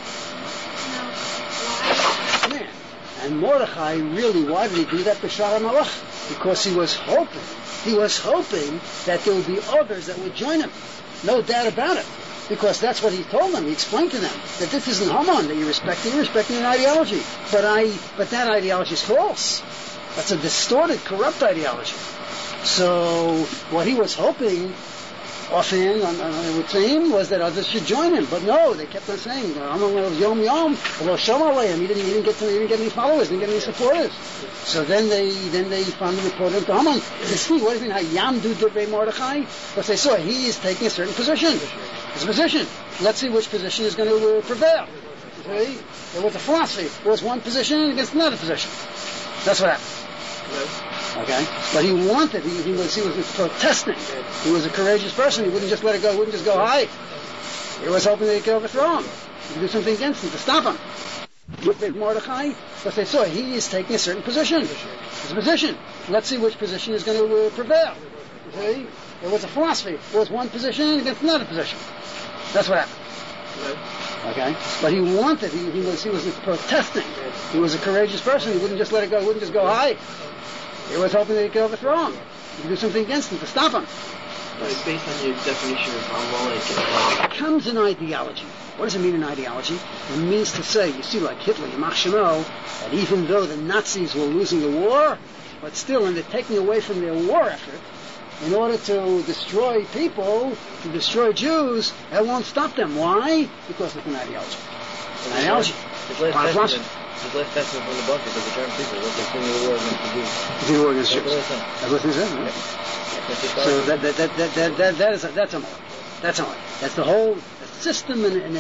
Speaker 3: Man. And Mordechai really, why did he do that? B'Shar HaMalach? Because he was hoping that there would be others that would join him. No doubt about it. Because that's what he told them. He explained to them that this isn't Haman that you're respecting an ideology. But that ideology is false. That's a distorted, corrupt ideology. So what he was hoping, offhand, I would say, was that others should join him. But no, they kept on saying, Haman was Yom, he didn't get any followers, didn't get any supporters. So then they finally reported him to Haman to see, what do you mean, Hayam du Divrei Mordechai? Because they saw he is taking a certain position. His position. Let's see which position is going to prevail. See? There was a philosophy. There was one position against another position. That's what happened. Okay? But he wanted, he was protesting. He was a courageous person. He wouldn't just let it go, wouldn't just go high. He was hoping that he could overthrow him. He could do something against him to stop him. With Mordechai, because they saw he is taking a certain position. His position. Let's see which position is going to prevail. See? There was a philosophy. There was one position against another position. That's what happened. Okay? But he wanted, he was protesting. He was a courageous person. He wouldn't just let it go, wouldn't just go high. He was hoping that he could overthrow him. He could do something against him to stop him.
Speaker 2: It's based on your definition of Amalek.
Speaker 3: It becomes an ideology. What does it mean, an ideology? It means to say, you see, like Hitler, Yamach Shemo, that even though the Nazis were losing the war, but still, and they're taking away from their war effort, in order to destroy people, to destroy Jews, that won't stop them. Why? Because it's an ideology. An ideology.
Speaker 2: His last testament from the bunker to the German people, what they're doing the war against the Jews.
Speaker 3: The war against Jews. That's what he said, right? So that's Amalek. That's Amalek. That's the whole system and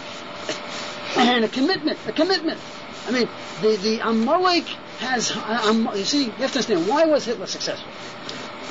Speaker 3: a commitment. A commitment. I mean, the Amalek has, you see, you have to understand, why was Hitler successful?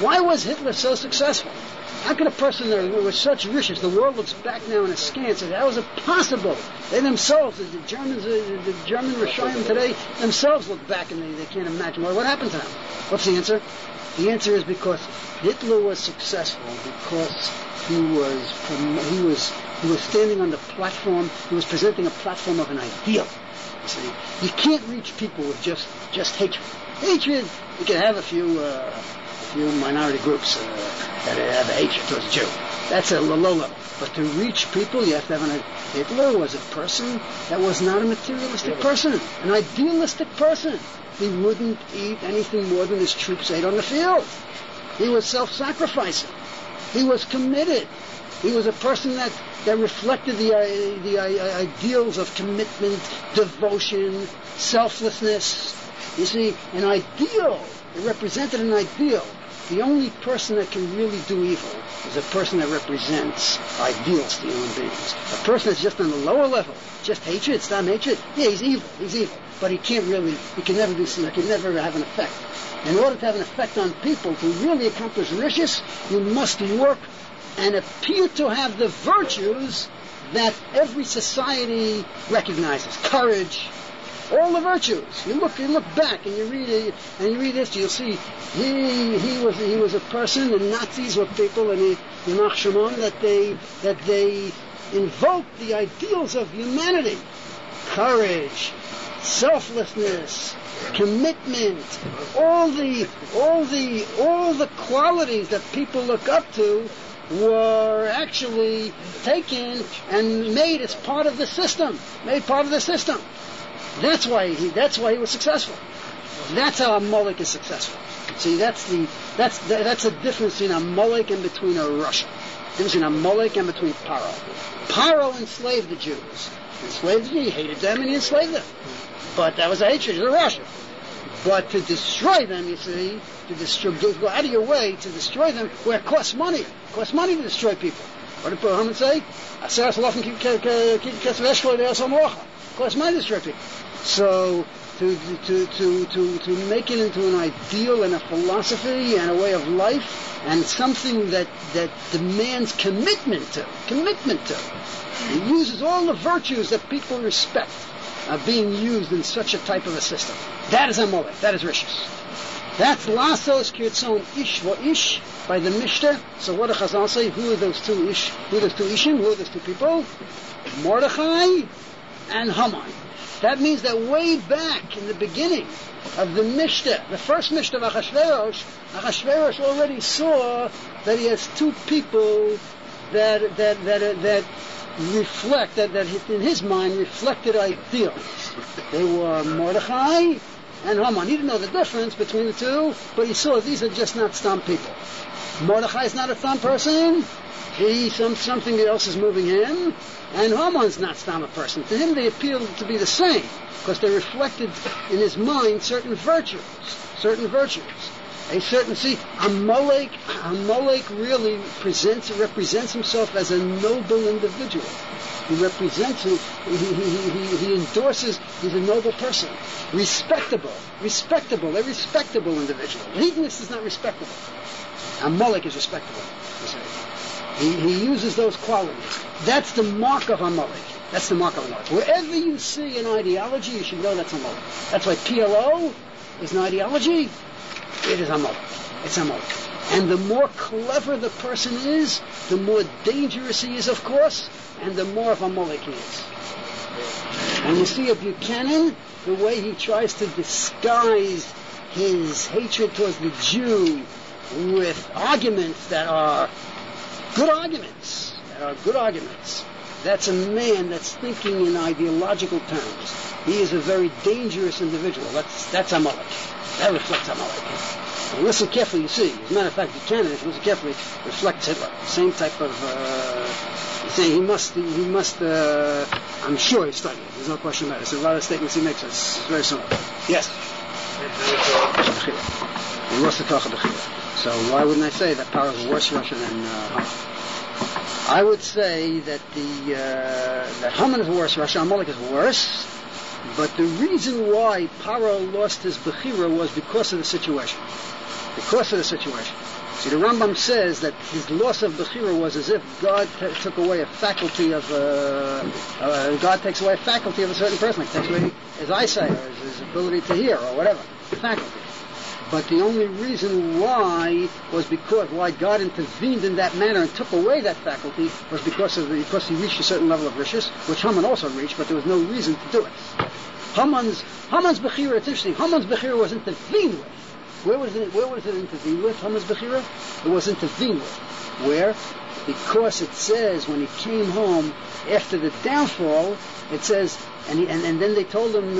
Speaker 3: Why was Hitler so successful? How could a person that was such riches, the world looks back now in askance, and how is it possible? They themselves, the German Rishonim today, themselves look back and they can't imagine. What happened to them? What's the answer? The answer is because Hitler was successful because he was standing on the platform, he was presenting a platform of an ideal. You see, you can't reach people with just hatred. Hatred, you can have a few minority groups that have a hatred towards a Jew. That's a low level. But to reach people, you have to have Hitler was a person that was not a materialistic person, an idealistic person. He wouldn't eat anything more than his troops ate on the field. He was self-sacrificing. He was committed. He was a person that reflected the ideals of commitment, devotion, selflessness. You see, an ideal. It represented an ideal. The only person that can really do evil is a person that represents ideals to human beings. A person that's just on the lower level, just hatred, stam hatred. Yeah, he's evil. But he can never have an effect. In order to have an effect on people, to really accomplish riches, you must work and appear to have the virtues that every society recognizes. Courage, all the virtues. You look back and you read history. You'll see he was a person. The Nazis were people, and Yamach Shimon that they invoked the ideals of humanity: courage, selflessness, commitment, all the qualities that people look up to were actually taken and made as part of the system. That's why he was successful. That's how a Molech is successful. See, that's the difference between a Molech and between a Russian. The difference between a Molech and between Paro. Paro enslaved the Jews. He hated them and he enslaved them. But that was a hatred of the Russian. But to destroy them, you see, go out of your way to destroy them, where it costs money. It costs money to destroy people. What did Muhammad say? It costs money to destroy people. So to make it into an ideal and a philosophy and a way of life and something that demands commitment to. It uses all the virtues that people respect are being used in such a type of a system. That is Amalek. That is Rishis. That's Lasos Kirtzon Ish Vo Ish by the Mishnah. So what do Chazal say? Who are those two Ish? Who are those two Ishim? Who are those two people? Mordechai and Haman. That means that way back in the beginning of the Mishnah, the first Mishnah of Achashverosh already saw that he has two people that reflect, that in his mind reflected ideals. They were Mordechai and Haman. He didn't know the difference between the two, but he saw these are just not Stam people. Mordechai is not a Stam person. Something else is moving him. And Haman's not Stam a person. To him they appeal to be the same, because they reflected in his mind certain virtues. Amalek really represents himself as a noble individual. He represents him, he endorses, he's a noble person. Respectable, a respectable individual. Hedonist is not respectable. Amalek is respectable, you say. He uses those qualities. That's the mark of Amalek. Wherever you see an ideology, you should know that's Amalek. That's why PLO is an ideology. It is Amalek. It's Amalek. And the more clever the person is, the more dangerous he is, of course, and the more of Amalek he is. And you see a Buchanan, the way he tries to disguise his hatred towards the Jew with arguments that are good arguments. That's a man that's thinking in ideological terms. He is a very dangerous individual. That's Amalek. That reflects Amalek. And listen carefully, you see. As a matter of fact, Buchanan, if you listen carefully, reflects Hitler. Same type of, saying he must, I'm sure he studied. There's no question about it. There's a lot of statements he makes. It's very similar. Yes? So why wouldn't I say that Paro is a worse Russian than Haman? I would say that that Haman is a worse Russian, Amalek is worse, but the reason why Paro lost his Bechira was because of the situation. See, the Rambam says that his loss of Bechira was as if God took away a faculty of, God takes away a faculty of a certain person, like takes away his eyesight or his ability to hear or whatever, faculty. But the only reason why God intervened in that manner and took away that faculty was because he reached a certain level of rishus, which Haman also reached, but there was no reason to do it. Haman's Bechira, it's interesting, Haman's Bechira was intervened with. Where was it intervened with, Haman's Bechira? It was intervened with. Where? Because it says when he came home after the downfall, it says, and then they told him,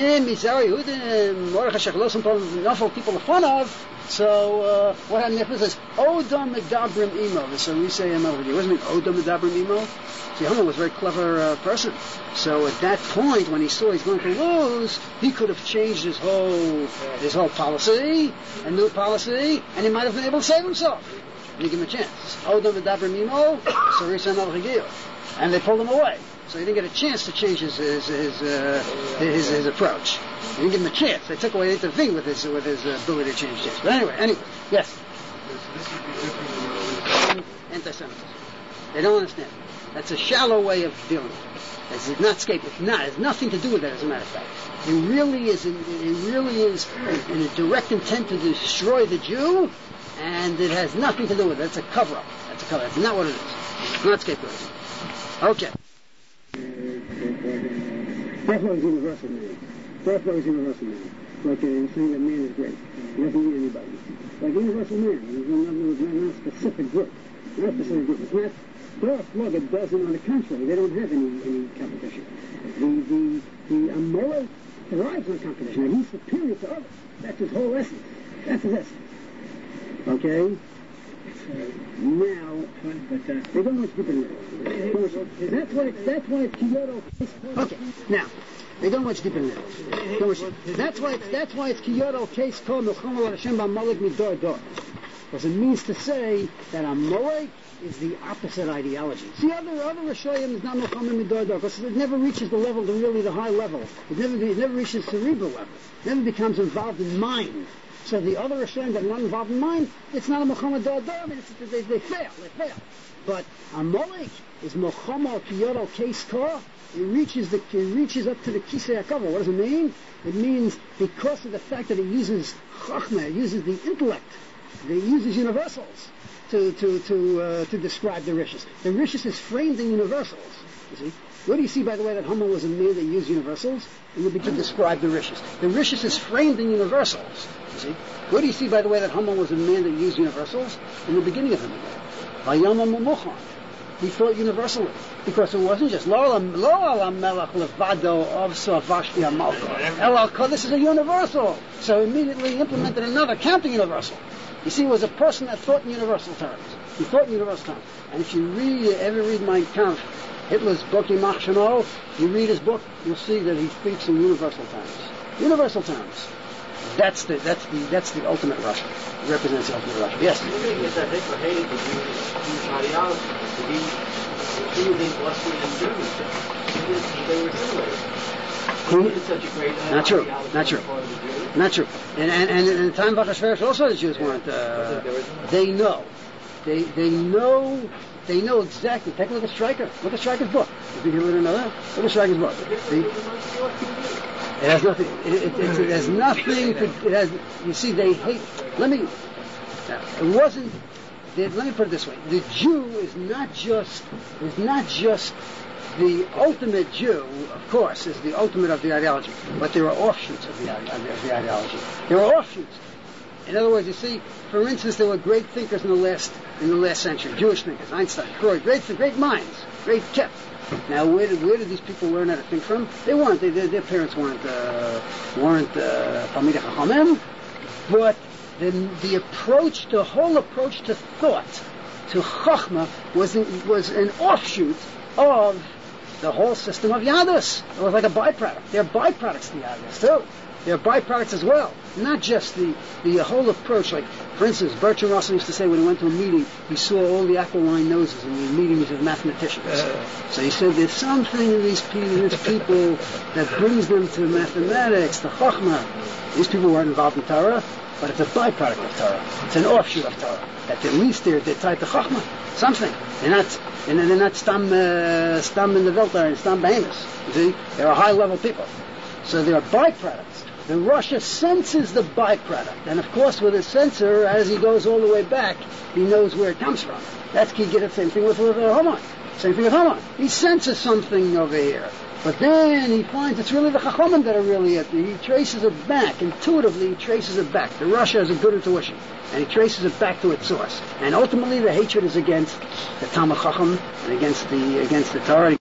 Speaker 3: people are fun of. So what happened after? It says, Odom medabrim imo. So we say, what does it mean, Odom medabrim imo? See, Haman was a very clever person. So at that point, when he saw he's going to lose, he could have changed his whole policy, a new policy, and he might have been able to save himself. And he gave him a chance. Odom medabrim imo, so we say, and they pulled him away. So he didn't get a chance to change his approach. They didn't give him a chance. They took away anything with his ability to change things. But anyway, yes. Anti-Semitism. They don't understand. That's a shallow way of dealing with it. It's not escape. It has nothing to do with that, as a matter of fact. It really is in a direct intent to destroy the Jew, and it has nothing to do with it. It's a cover-up. That's not what it is. It's not scapegoating. Okay. That's why he's universal man. Like saying that man is great. He doesn't need anybody. Like universal man. He's not a specific group. Not a specific group. It's not. Dorf Logan doesn't, on the contrary. They don't have any competition. The Amora thrives on competition. And he's superior to others. That's his whole essence. That's his essence. Okay? Now, they don't know what's deeper than that. That's why it's Kyoto. Okay, now, they don't know what's deeper than that. That's why it's Kyoto case called Milchama Hashem B'Amalek Midor Dor. Because it means to say that Amalek is the opposite ideology. See, other Rishoyim is not Milchama Midor Dor, because it never reaches the level, the high level. It never reaches cerebral level. It never becomes involved in mind. So the other Rishonim that are not involved in mind, it's not a Milchama Dor Dor, they fail. But Amalek is Milchama Kyoto case car. It reaches up to the Kisei HaKavod. What does it mean? It means because of the fact that it uses Chachma, it uses the intellect, it uses universals to describe the Rishis. The Rishis is framed in universals. You see? What do you see, by the way, that Haman was a man that used universals? And you begin to describe the Rishis. The Rishis is framed in universals. You see? What do you see, by the way, that Haman was a man that used universals? In the beginning of him again. He thought universally. Because it wasn't just Lo ala melech levado of Vashti HaMalka. This is a universal. So immediately implemented another counting universal. You see, he was a person that thought in universal terms. He thought in universal terms. And if you ever read Mein Kampf, Hitler's book, Yimach Shemo, you read his book, you'll see that he thinks in universal terms. Universal terms. That's the ultimate Russia. It represents the ultimate Russia. Yes?
Speaker 2: The thing is that Hitler hated the Jewish ideology. He was Western and German. They were similar. He needed such a great ideology. Not true. And in the time of Achashverosh also the Jews weren't. They know. They know exactly. Take a look at Stryker. Look at Stryker's book. You think you know that? Look at Stryker's book. See? It has nothing. It has nothing to. It has. You see, they hate. Let me put it this way: the Jew is not just the ultimate Jew. Of course, is the ultimate of the ideology, but there are offshoots of the ideology. There are offshoots. In other words, you see, for instance, there were great thinkers in the last century. Jewish thinkers, Einstein, Freud, great minds, great kept. Now, where did these people learn how to think from? They weren't. Their parents weren't Talmidei Chachamim, but the approach, the whole approach to thought, to Chachma, was an offshoot of the whole system of Yadus. It was like a byproduct. They're byproducts to Yadus too. They're byproducts as well. Not just the whole approach. Like, For instance, Bertrand Russell used to say when he went to a meeting, he saw all the aquiline noses in the meetings of mathematicians. So he said there's something in these people that brings them to mathematics, the Chokhmah. These people weren't involved in Torah, but it's a byproduct of Torah. It's an offshoot of Torah. That at least they're tied to Chokhmah. Something. They're not stam in the Welt, they're stam behemoths. You see? They're high-level people. So they're byproducts. The Russia senses the byproduct. And of course with a sensor, as he goes all the way back, he knows where it comes from. That's key. Get the same thing with Haman. Same thing with Haman. He senses something over here. But then he finds it's really the Chachamim that are really it. He traces it back. Intuitively he traces it back. The Russia has a good intuition. And he traces it back to its source. And ultimately the hatred is against the Talmud Chacham and against the Torah.